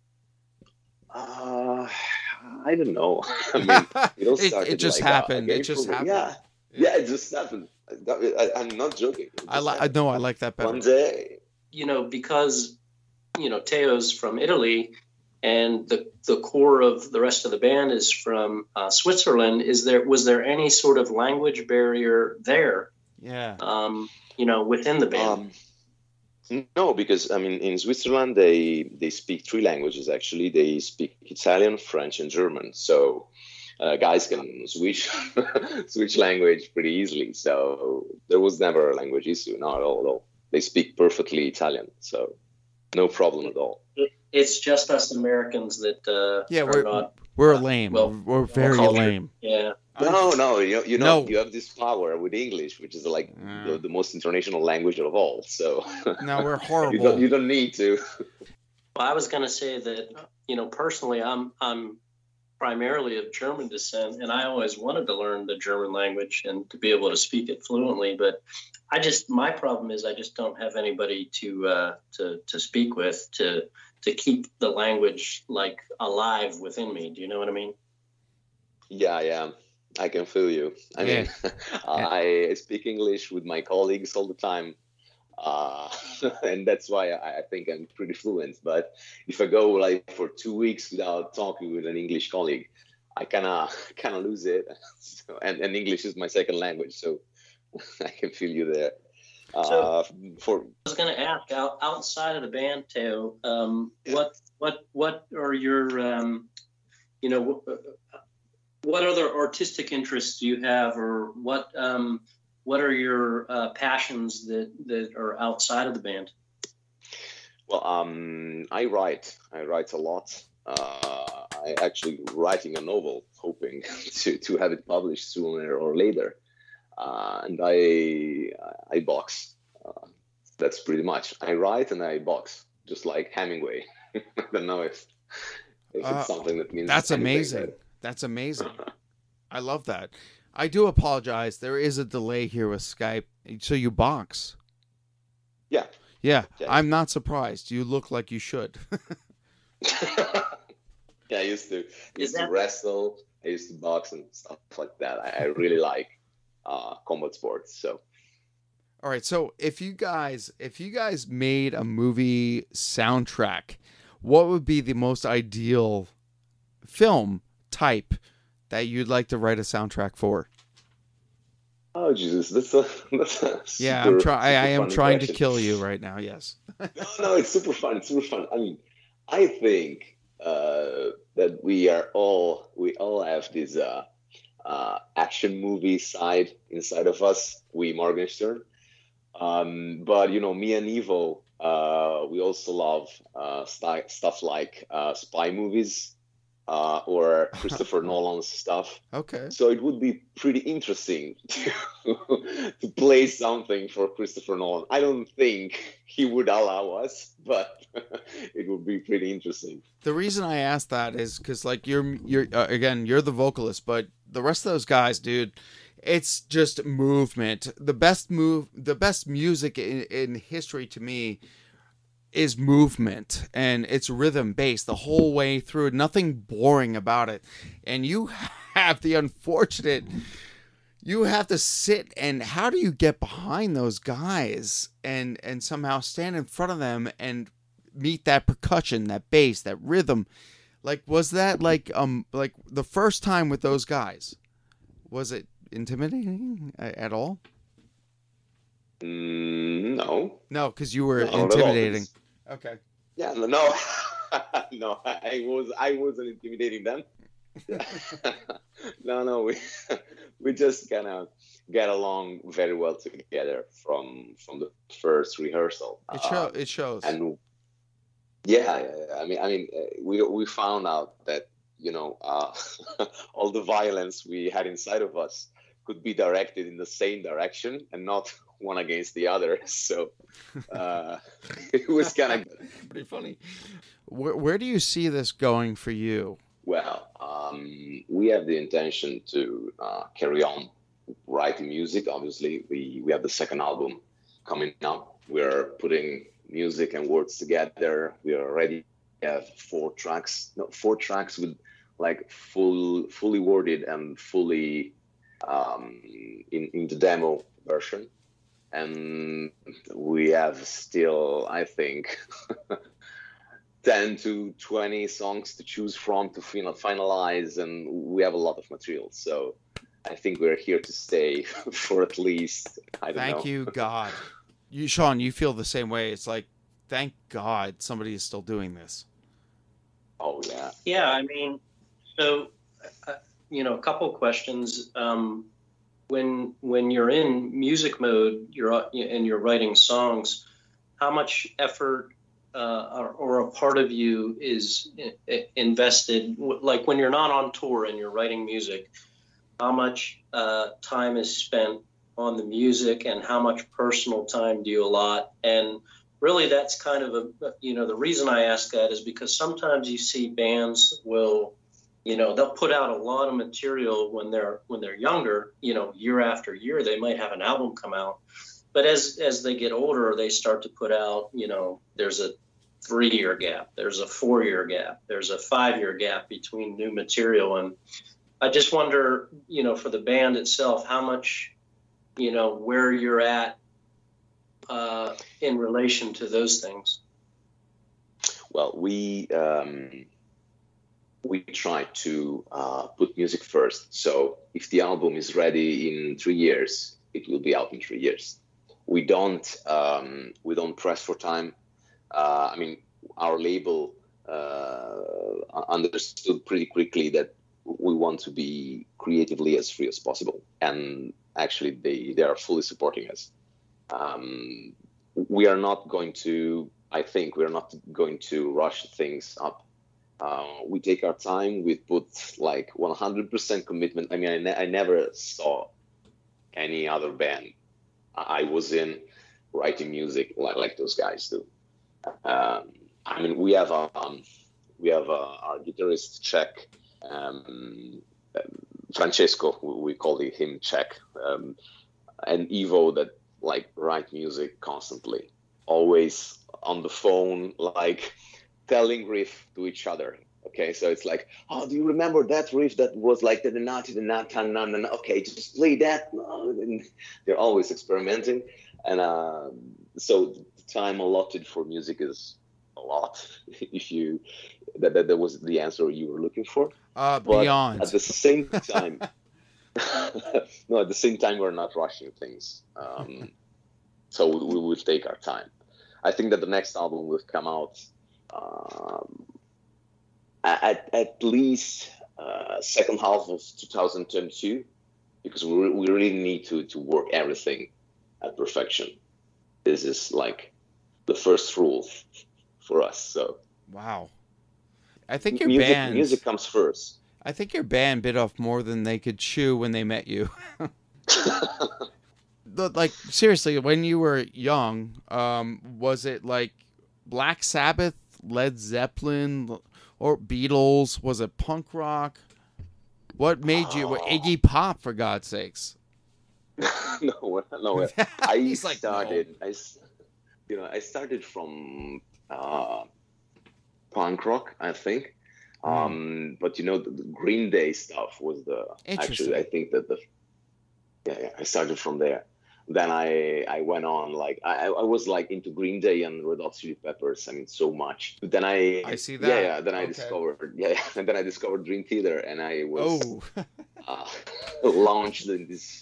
uh, I don't know. I mean, it all It- it started just like a- happened. a It game just for me. happened. Yeah, yeah, it just happened. I, I, I'm not joking. It I just like. I happened. know. I like that better. One day, You know, because you know Teo's from Italy, and the the core of the rest of the band is from uh, Switzerland. Is there was there any sort of language barrier there? Yeah. Um, you know, within the band. Um, no, because I mean, in Switzerland they they speak three languages actually. They speak Italian, French, and German. So uh, guys can switch switch language pretty easily. So there was never a language issue, not at all. At all. They speak perfectly Italian, so no problem at all. It, it's just us Americans that uh, Yeah, are we're not. we're lame. well, we're, we're very cultured. lame. Yeah. No, no, you you know No. you have this power with English, which is like Yeah. the, the most international language of all. So No, we're you horrible. don't you don't need to. Well, I was going to say that, you know, personally, I'm I'm primarily of German descent, and I always wanted to learn the German language and to be able to speak it fluently. But I just my problem is I just don't have anybody to uh, to to speak with to to keep the language like alive within me. Do you know what I mean? Yeah, yeah, I can feel you. I Yeah. mean, I speak English with my colleagues all the time, uh, and that's why I, I think I'm pretty fluent. But if I go like for two weeks without talking with an English colleague, I kind of kind of lose it. So, and, and English is my second language, so I can feel you there. Uh, for I was going to ask, out, outside of the band, Teo, um, Yeah. what what what are your um, you know wh- what other artistic interests do you have, or what um, what are your uh, passions that that are outside of the band? Well, um, I write. I write a lot. Uh, I actually writing a novel, hoping to, to have it published sooner or later. Uh, and I I box. Uh, that's pretty much. I write and I box, just like Hemingway. I don't know if, if Uh, it's something that means That's anything, amazing. but- That's amazing. I love that. I do apologize. There is a delay here with Skype. So you box. Yeah. Yeah, Yeah. I'm not surprised. You look like you should. Yeah, I used to used that- to wrestle. I used to box and stuff like that. I, I really like uh, combat sports. So All right, so if you guys if you guys made a movie soundtrack, what would be the most ideal film type that you'd like to write a soundtrack for? oh Jesus, that's a that's a Yeah, super- I'm trying. I, I super am funny trying to question. kill you right now. Yes. No, no, it's super fun. It's super fun. I mean, I think uh, that we are all we all have this uh, uh, action movie side inside of us. We Morgenstern, um, but you know, me and Evo, uh, we also love uh, st- stuff like uh, spy movies uh, or Christopher Nolan's stuff. Okay. So it would be pretty interesting to, to play something for Christopher Nolan. I don't think he would allow us, but it would be pretty interesting. The reason I asked that is because, like, you're you're uh, again, you're the vocalist, but the rest of those guys, dude, it's just movement. The best move, the best music in, in history to me is movement, and it's rhythm based the whole way through. Nothing boring about it, and you have the unfortunate. You have to sit, and how do you get behind those guys and and somehow stand in front of them and meet that percussion, that bass, that rhythm? Like, was that like um like the first time with those guys? Was it intimidating a- at all? Mm, no. No, because you were Not at all. intimidating. It's- Okay. Yeah, no, no. no, I was I wasn't intimidating them. no, no, we we just kind of get along very well together from from the first rehearsal. It show Um, it shows. and yeah, yeah, yeah, I mean, I mean, uh, we we found out that you know uh, all the violence we had inside of us could be directed in the same direction and not one against the other. So uh, it was kind of pretty funny. Where, where do you see this going for you? well. Um, we have the intention to uh, carry on writing music. Obviously, we we have the second album coming up. We're putting music and words together. We already have four tracks, no, four tracks with like full, fully worded and fully um, in in the demo version. And we have still, I think, ten to twenty songs to choose from to final, finalize, and we have a lot of material. So I think we're here to stay for at least, I don't Thank know. Thank you, God. You, Sean, you feel the same way. It's like, thank God somebody is still doing this. Oh, yeah. Yeah, I mean, so, uh, you know, a couple questions. Um, when when you're in music mode, you're and you're writing songs, how much effort uh, or, or a part of you is invested? Like when you're not on tour and you're writing music, how much uh, time is spent on the music and how much personal time do you allot? And really that's kind of a, you know, the reason I ask that is because sometimes you see bands will, you know, they'll put out a lot of material when they're when they're younger, you know, year after year, they might have an album come out. But as as they get older, they start to put out, you know, there's a three-year gap, there's a four-year gap, there's a five-year gap between new material. And I just wonder, you know, for the band itself, how much, you know, where you're at uh, in relation to those things. Well, we um, we try to uh, put music first. So if the album is ready in three years, it will be out in three years. We don't um, we don't press for time. Uh, I mean, our label uh, understood pretty quickly that we want to be creatively as free as possible, and actually they they are fully supporting us. Um, we are not going to. I think we are not going to rush things up. Uh, we take our time. We put like one hundred percent commitment. I mean, I, ne- I never saw any other band I was in writing music like, like those guys do. Um, I mean, we have um, we have uh, our guitarist Czech, um, Francesco. We call him Czech, um, and Ivo that like write music constantly, always on the phone, like telling riff to each other. Okay, so it's like, oh, do you remember that riff that was like the na the na ta na na? Okay, just play that. And they're always experimenting, and uh, so the time allotted for music is a lot. If you that, that that was the answer you were looking for. Uh, but beyond. At the same time, no, at the same time we're not rushing things. Um, so we, we will take our time. I think that the next album will come out. Um, At, at least uh, second half of two thousand twenty-two, because we, we really need to, to work everything at perfection. This is like the first rule for us. So wow, I think your music, band music comes first. I think your band bit off more than they could chew when they met you. Like seriously, when you were young, um, was it like Black Sabbath, Led Zeppelin? Or Beatles? Was it punk rock? What made you? Oh. Iggy Pop, for God's sakes. no, no. I He's like, started. no. I, you know, I started from uh, punk rock, I think. Mm. Um, but you know, the, the Green Day stuff was the actually. I think that the yeah, yeah, I started from there. Then I, I went on like I, I was like into Green Day and Red Hot Chili Peppers. I mean, so much. But then I I see that. Yeah, yeah. Then I okay. discovered yeah, yeah, and then I discovered Dream Theater, and I was oh. uh, launched in this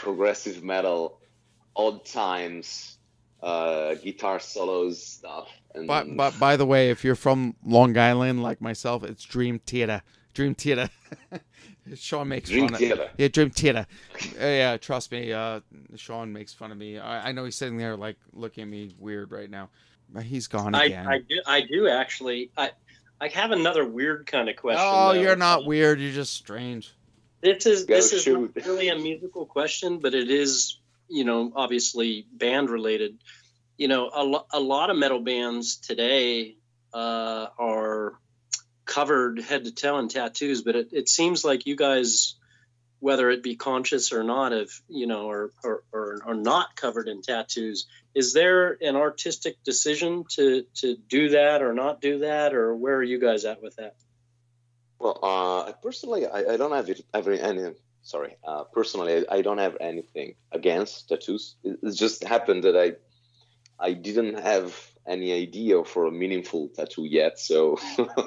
progressive metal, odd times, uh, guitar solos stuff, And But but by the way, if you're from Long Island like myself, it's Dream Theater. Dream Theater. Sean makes Dream fun Theater. of Yeah, Dream Theater. Uh, yeah, trust me. Uh, Sean makes fun of me. I, I know he's sitting there like looking at me weird right now. But he's gone I, again. I do. I do actually. I I have another weird kind of question. Oh, though. you're not weird. You're just strange. This is Go this is shoot. not really a musical question, but it is, you know, obviously band related. You know, a, lo- a lot of metal bands today uh, are covered head to toe in tattoos, but it, it seems like you guys, whether it be conscious or not, have, you know, or, or, or are not covered in tattoos. Is there an artistic decision to, to do that or not do that, or where are you guys at with that? Well, uh, personally, I, I don't have it every any. Sorry, uh, personally, I, I don't have anything against tattoos. It, it just happened that I, I didn't have any idea for a meaningful tattoo yet, so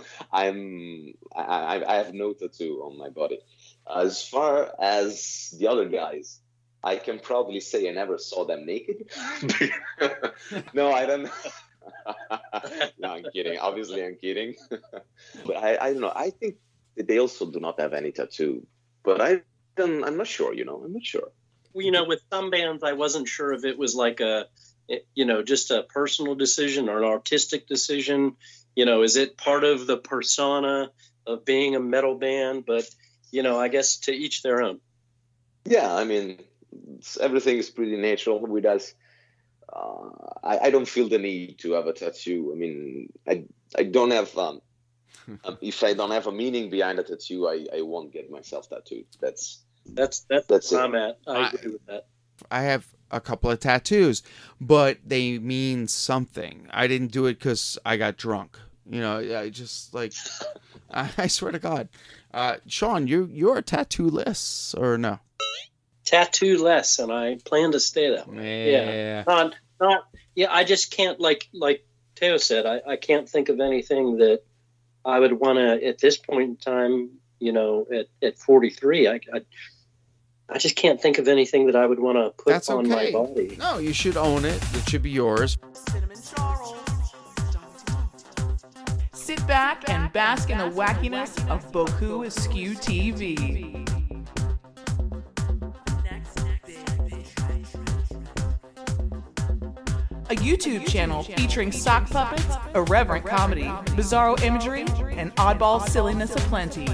I'm I, I have no tattoo on my body. As far as the other guys, I can probably say I never saw them naked. No, I don't. No, I'm kidding. Obviously, I'm kidding. But I, I don't know. I think that they also do not have any tattoo. But I don't, I'm not sure, you know. I'm not sure. Well, you know, with some bands, I wasn't sure if it was like a, you know, just a personal decision or an artistic decision. You know, is it part of the persona of being a metal band? But, you know, I guess to each their own. Yeah, I mean, it's, everything is pretty natural with us. Uh, I, I don't feel the need to have a tattoo. I mean, I I don't have um, um if I don't have a meaning behind a tattoo, I, I won't get myself tattooed. That's that's that's, that's where it. I'm at. I, I agree with that. I have a couple of tattoos, but they mean something. I didn't do it because I got drunk. You know, I just like, I, I swear to God. Uh, Sean, you you're tattoo-less or no? Tattoo less, and I plan to stay that way. Yeah. Yeah, not not. Yeah, I just can't like like Teo said. I, I can't think of anything that I would want to at this point in time. You know, at at forty-three, I. I I just can't think of anything that I would want to put That's on okay. my body. No, you should own it. It should be yours. Sit back and bask in the wackiness of Boku Askew T V. A YouTube channel featuring sock puppets, irreverent comedy, bizarro imagery, and oddball silliness aplenty.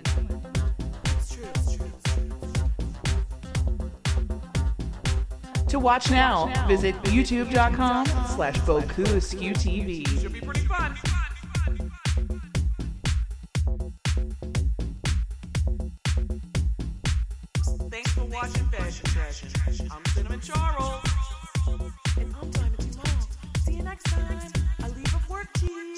To watch now, visit youtube.com slash Boku Askew TV. Should be pretty fun. Thanks for watching Fashion Session. I'm Cinnamon Charles. And I'm Diamond Dumont. See you next time. I leave of work cheese.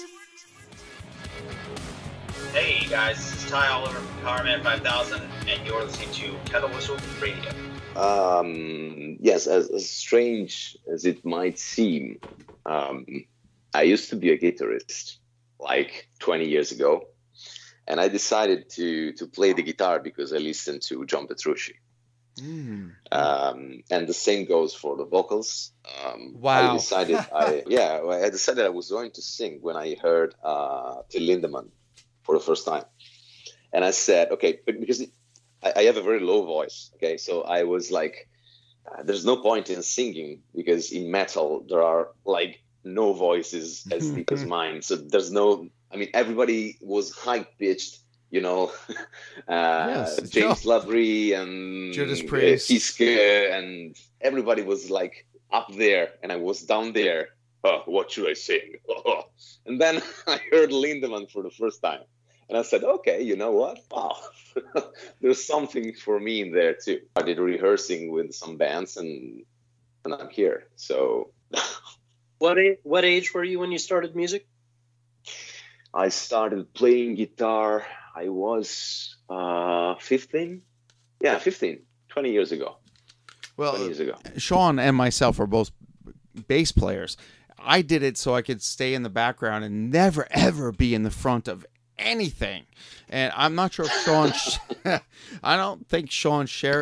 Hey guys, this is Ty Oliver from Powerman five thousand, and you're listening to Kettle Whistle Radio. Um, yes, as, as strange as it might seem, um, I used to be a guitarist like twenty years ago, and I decided to to play the guitar because I listened to John Petrucci. Mm. Um, and the same goes for the vocals. Um, wow! I decided, I yeah, I decided I was going to sing when I heard uh, Till Lindemann for the first time, and I said, okay, because it, I, I have a very low voice. Okay, so I was like, uh, there's no point in singing because in metal there are like no voices as deep as mine. So there's no, I mean, everybody was high pitched. You know, uh, yes, James no. Labrie and Judas Priest, uh, Kiske, and everybody was like up there, and I was down there. Oh, what should I sing? Oh. And then I heard Lindemann for the first time, and I said, "Okay, you know what? Wow, there's something for me in there too." I did rehearsing with some bands, and and I'm here. So, what age, what age were you when you started music? I started playing guitar. I was uh, fifteen. Yeah, fifteen, twenty years ago. Well, twenty years ago. Sean and myself are both bass players. I did it so I could stay in the background and never, ever be in the front of anything. And I'm not sure if Sean, I don't think Sean shared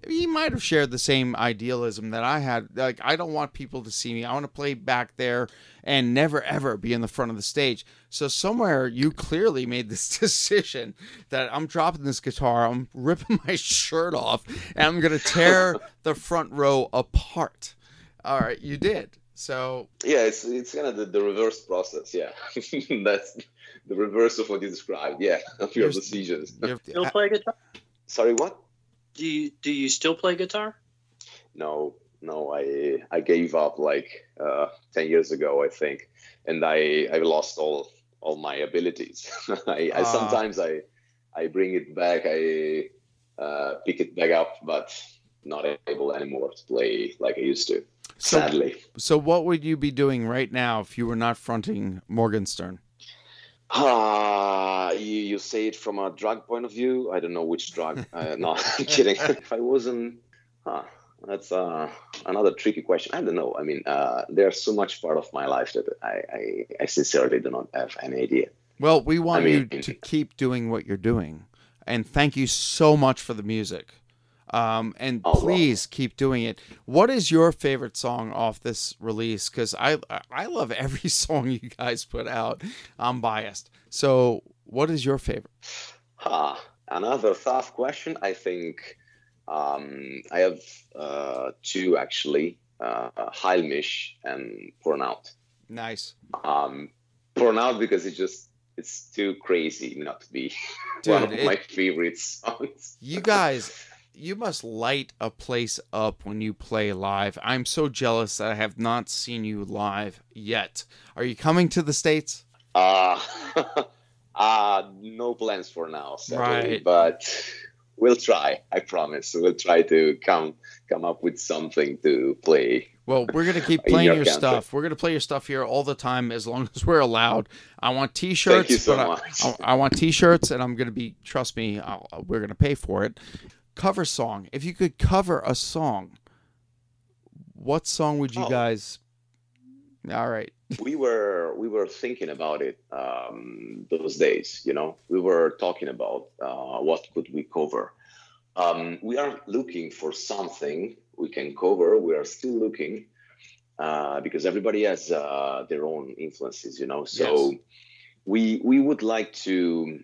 he might have shared the same idealism that I had. Like, I don't want people to see me. I want to play back there and never, ever be in the front of the stage. So somewhere you clearly made this decision that I'm dropping this guitar, I'm ripping my shirt off, and I'm going to tear the front row apart. All right, you did. So yeah, it's it's kind of the, the reverse process. Yeah, that's the reverse of what you described. Yeah, of your decisions. You still play guitar? Sorry, what? Do you do you still play guitar? No, no. I I gave up like uh, ten years ago, I think, and I I lost all all my abilities. I, I uh. sometimes I I bring it back. I uh, pick it back up, but not able anymore to play like I used to. So, sadly. So what would you be doing right now if you were not fronting Morgenstern? Ah, uh, you, you say it from a drug point of view. I don't know which drug. Uh, no, I'm kidding. If I wasn't, huh, that's uh, another tricky question. I don't know. I mean, uh, there's so much part of my life that I, I, I sincerely do not have any idea. Well, we want I mean, you to keep doing what you're doing. And thank you so much for the music. Um, and oh, please well. keep doing it. What is your favorite song off this release? Because I I love every song you guys put out. I'm biased. So what is your favorite? Huh. Another tough question. I think um, I have uh, two, actually. Uh, Heilmisch and Porn Out. Nice. Um, Porn Out because it's just, it's too crazy not to be Dude, one of it, my favorite songs. You guys... You must light a place up when you play live. I'm so jealous that I have not seen you live yet. Are you coming to the States? Uh, uh no plans for now, sadly, right. But we'll try. I promise. We'll try to come come up with something to play. Well, we're going to keep playing your, your stuff. We're going to play your stuff here all the time as long as we're allowed. I want T-shirts. Thank you so but much. I, I, I want T-shirts, and I'm going to be, trust me, I'll, we're going to pay for it. Cover song. If you could cover a song, what song would you oh. guys? All right. we were we were thinking about it um, those days. You know, we were talking about uh, what could we cover. Um, we are looking for something we can cover. We are still looking uh, because everybody has uh, their own influences. You know, so yes. we we would like to.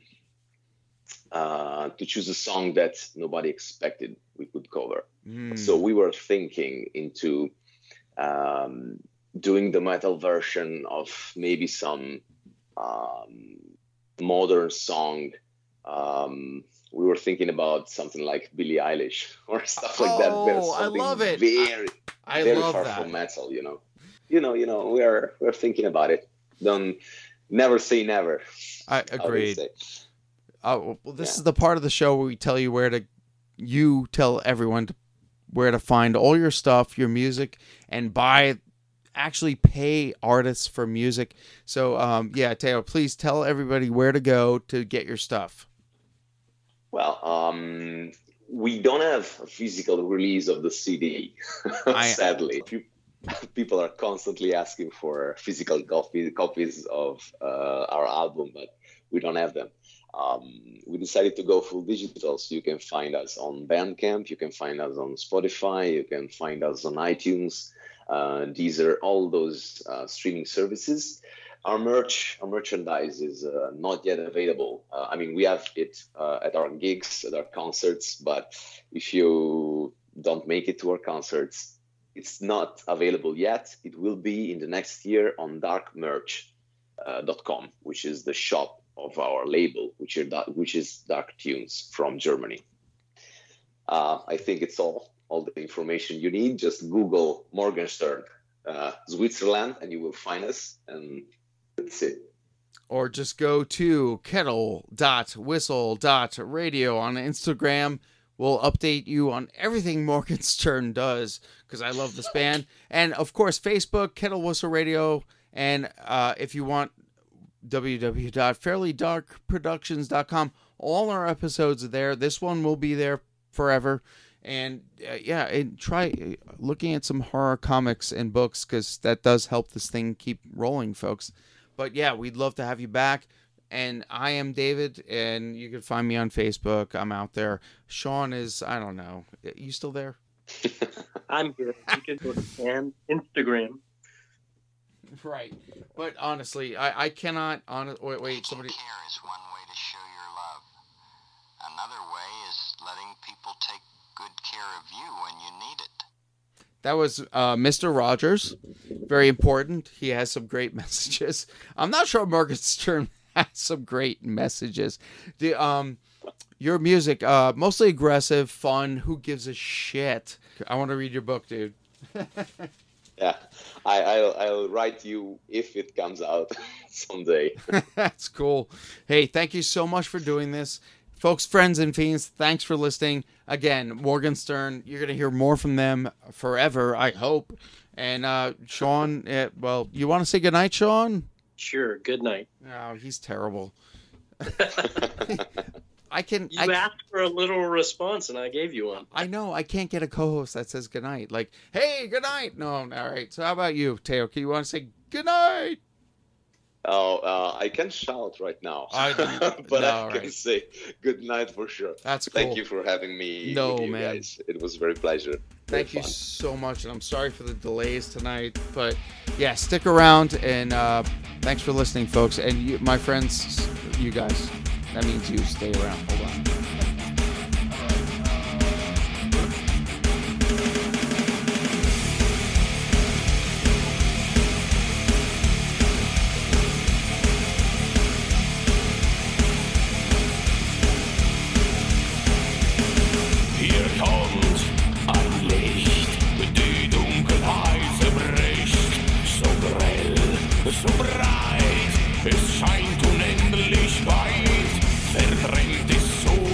Uh, to choose a song that nobody expected we could cover. Mm. So we were thinking into um, doing the metal version of maybe some um, modern song. Um, we were thinking about something like Billie Eilish or stuff like that. Oh, I love it. Very, I, I very love far that. from metal, you know. You know, you know, we are we're thinking about it. Don't never say never. I agreed. Uh, well, this yeah. is the part of the show where we tell you where to, you tell everyone to, where to find all your stuff, your music, and buy, actually pay artists for music. So, um, yeah, Teo, please tell everybody where to go to get your stuff. Well, um, we don't have a physical release of the C D, sadly. People are constantly asking for physical copy, copies of uh, our album, but we don't have them. Um, we decided to go full digital, so you can find us on Bandcamp, you can find us on Spotify, you can find us on iTunes, uh, Deezer, all those uh, streaming services. Our merch, our merchandise is uh, not yet available. Uh, I mean, we have it uh, at our gigs, at our concerts, but if you don't make it to our concerts, it's not available yet. It will be in the next year on dark merch dot com, uh, which is the shop of our label, which is which is Dark Tunes from Germany. Uh, I think it's all all the information you need. Just Google Morgenstern, uh, Switzerland, and you will find us, and that's it. Or just go to kettle dot whistle dot radio on Instagram. We'll update you on everything Morgenstern does, because I love this band. And, of course, Facebook, Kettle Whistle Radio. And uh, if you want, w w w dot fairly dark productions dot com. All our episodes are there. This one will be there forever. And, uh, yeah, and try looking at some horror comics and books, because that does help this thing keep rolling, folks. But, yeah, we'd love to have you back. and I am David, and you can find me on Facebook. I'm out there. Sean is, I don't know. You still there? I'm here. You can go to and Instagram. Right. But honestly, I, I cannot... On, wait, wait, somebody... Care is one way to show your love. Another way is letting people take good care of you when you need it. That was uh, Mister Rogers. Very important. He has some great messages. I'm not sure Morgenstern has some great messages. The um, your music, uh, mostly aggressive, fun. Who gives a shit? I want to read your book, dude. Yeah, I, I'll, I'll write you if it comes out someday. That's cool. Hey, thank you so much for doing this. Folks, friends, and fiends, thanks for listening. Again, Morgenstern, you're going to hear more from them forever, I hope. And uh, Sean, uh, well, you want to say goodnight, Sean? Sure, good night. Oh, he's terrible. I can. You I, asked for a little response, and I gave you one. I know. I can't get a co-host that says goodnight. Like, hey, good night. No, all right. So how about you, Teo? Can you want to say good night? Oh, uh, I can shout right now, I, but no, I can right. say good night for sure. That's cool. Thank you for having me. No, with you man. guys. It was a very pleasure. Very Thank you fun. so much, and I'm sorry for the delays tonight. But yeah, stick around, and uh, thanks for listening, folks. And you, my friends, you guys, that means you stay around. Hold on. Hier kommt ein Licht, die Dunkelheit zerbricht. So grell, so breit, es scheint unendlich weit. Verdrängt ist so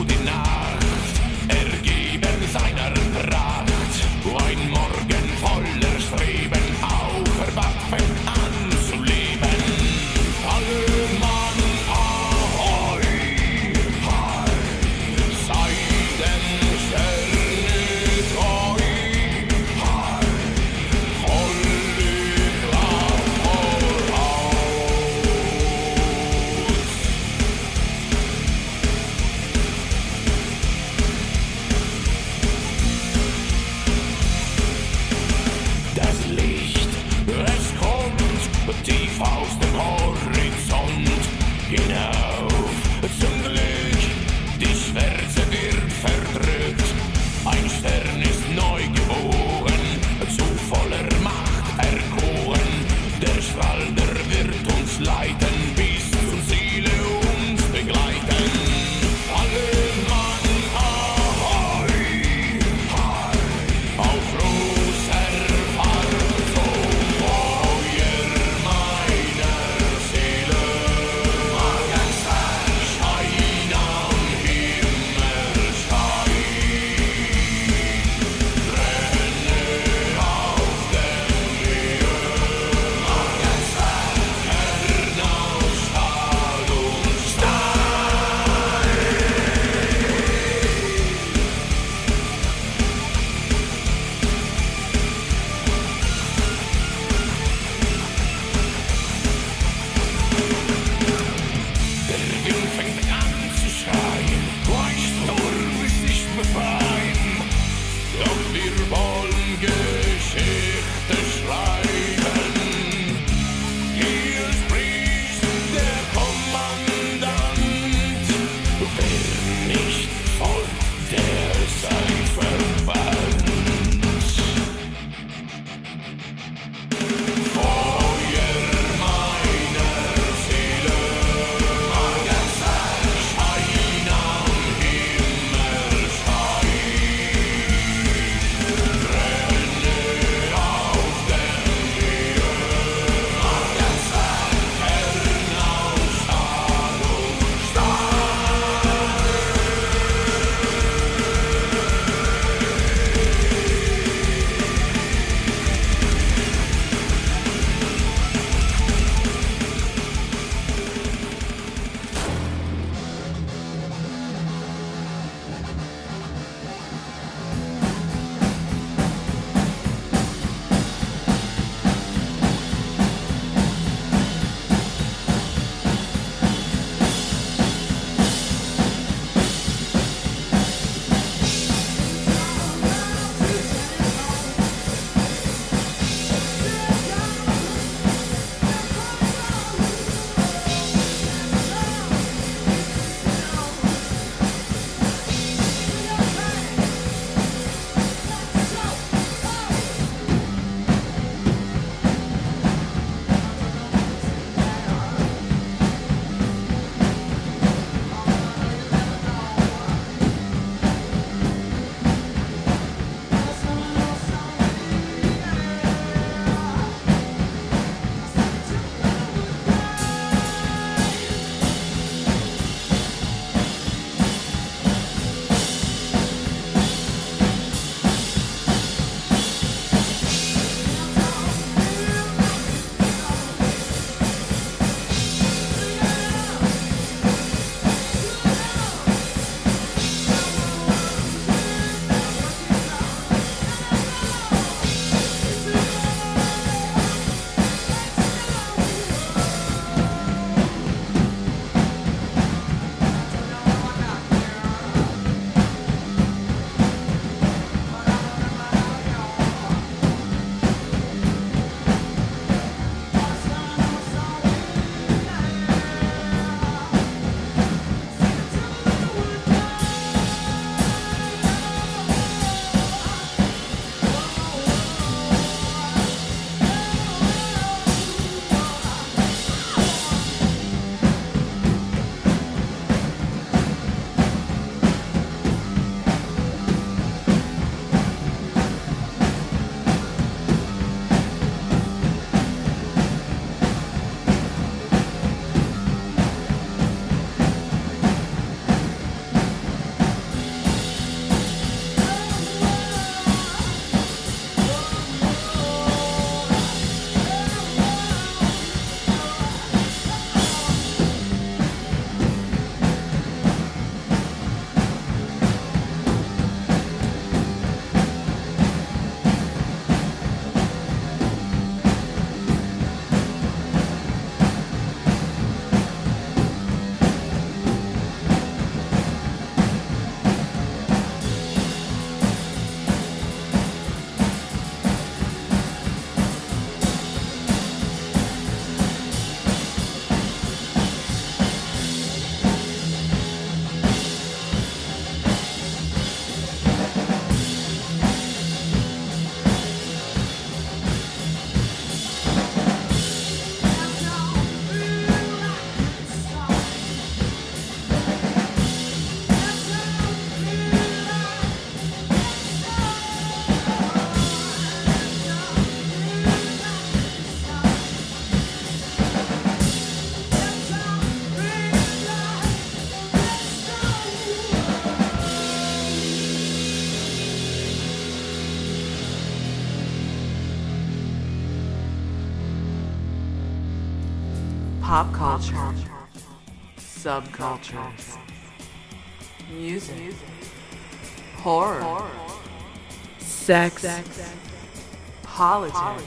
pop culture, subcultures, music, horror, sex, politics,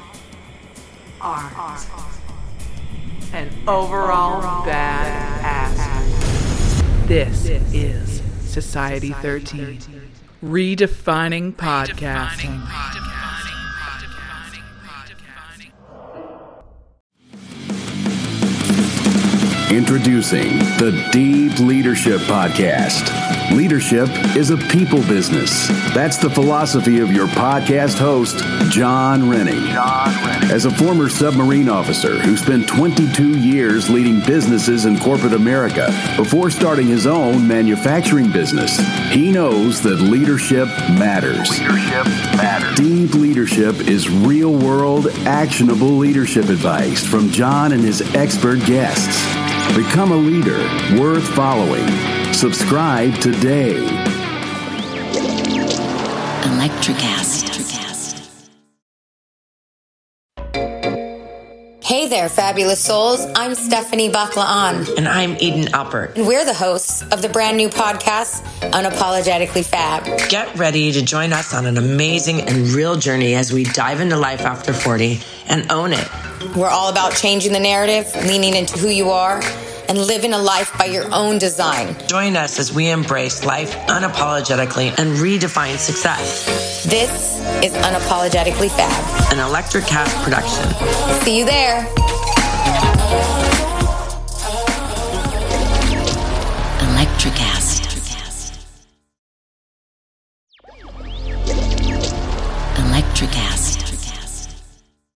art, and overall badass. This is Society thirteen, redefining podcasting. Introducing the Deep Leadership Podcast. Leadership is a people business. That's the philosophy of your podcast host, John Rennie. John Rennie. As a former submarine officer who spent twenty-two years leading businesses in corporate America before starting his own manufacturing business, he knows that leadership matters. Leadership matters. Deep Leadership is real-world, actionable leadership advice from John and his expert guests. Become a leader worth following. Subscribe today. Electricast. Hey there, fabulous souls. I'm Stephanie Baklaan. And I'm Eden Alpert. And we're the hosts of the brand new podcast, Unapologetically Fab. Get ready to join us on an amazing and real journey as we dive into life after forty and own it. We're all about changing the narrative, leaning into who you are, and living a life by your own design. Join us as we embrace life unapologetically and redefine success. This is Unapologetically Fab, an Electricast production. See you there. Electricast. Electricast.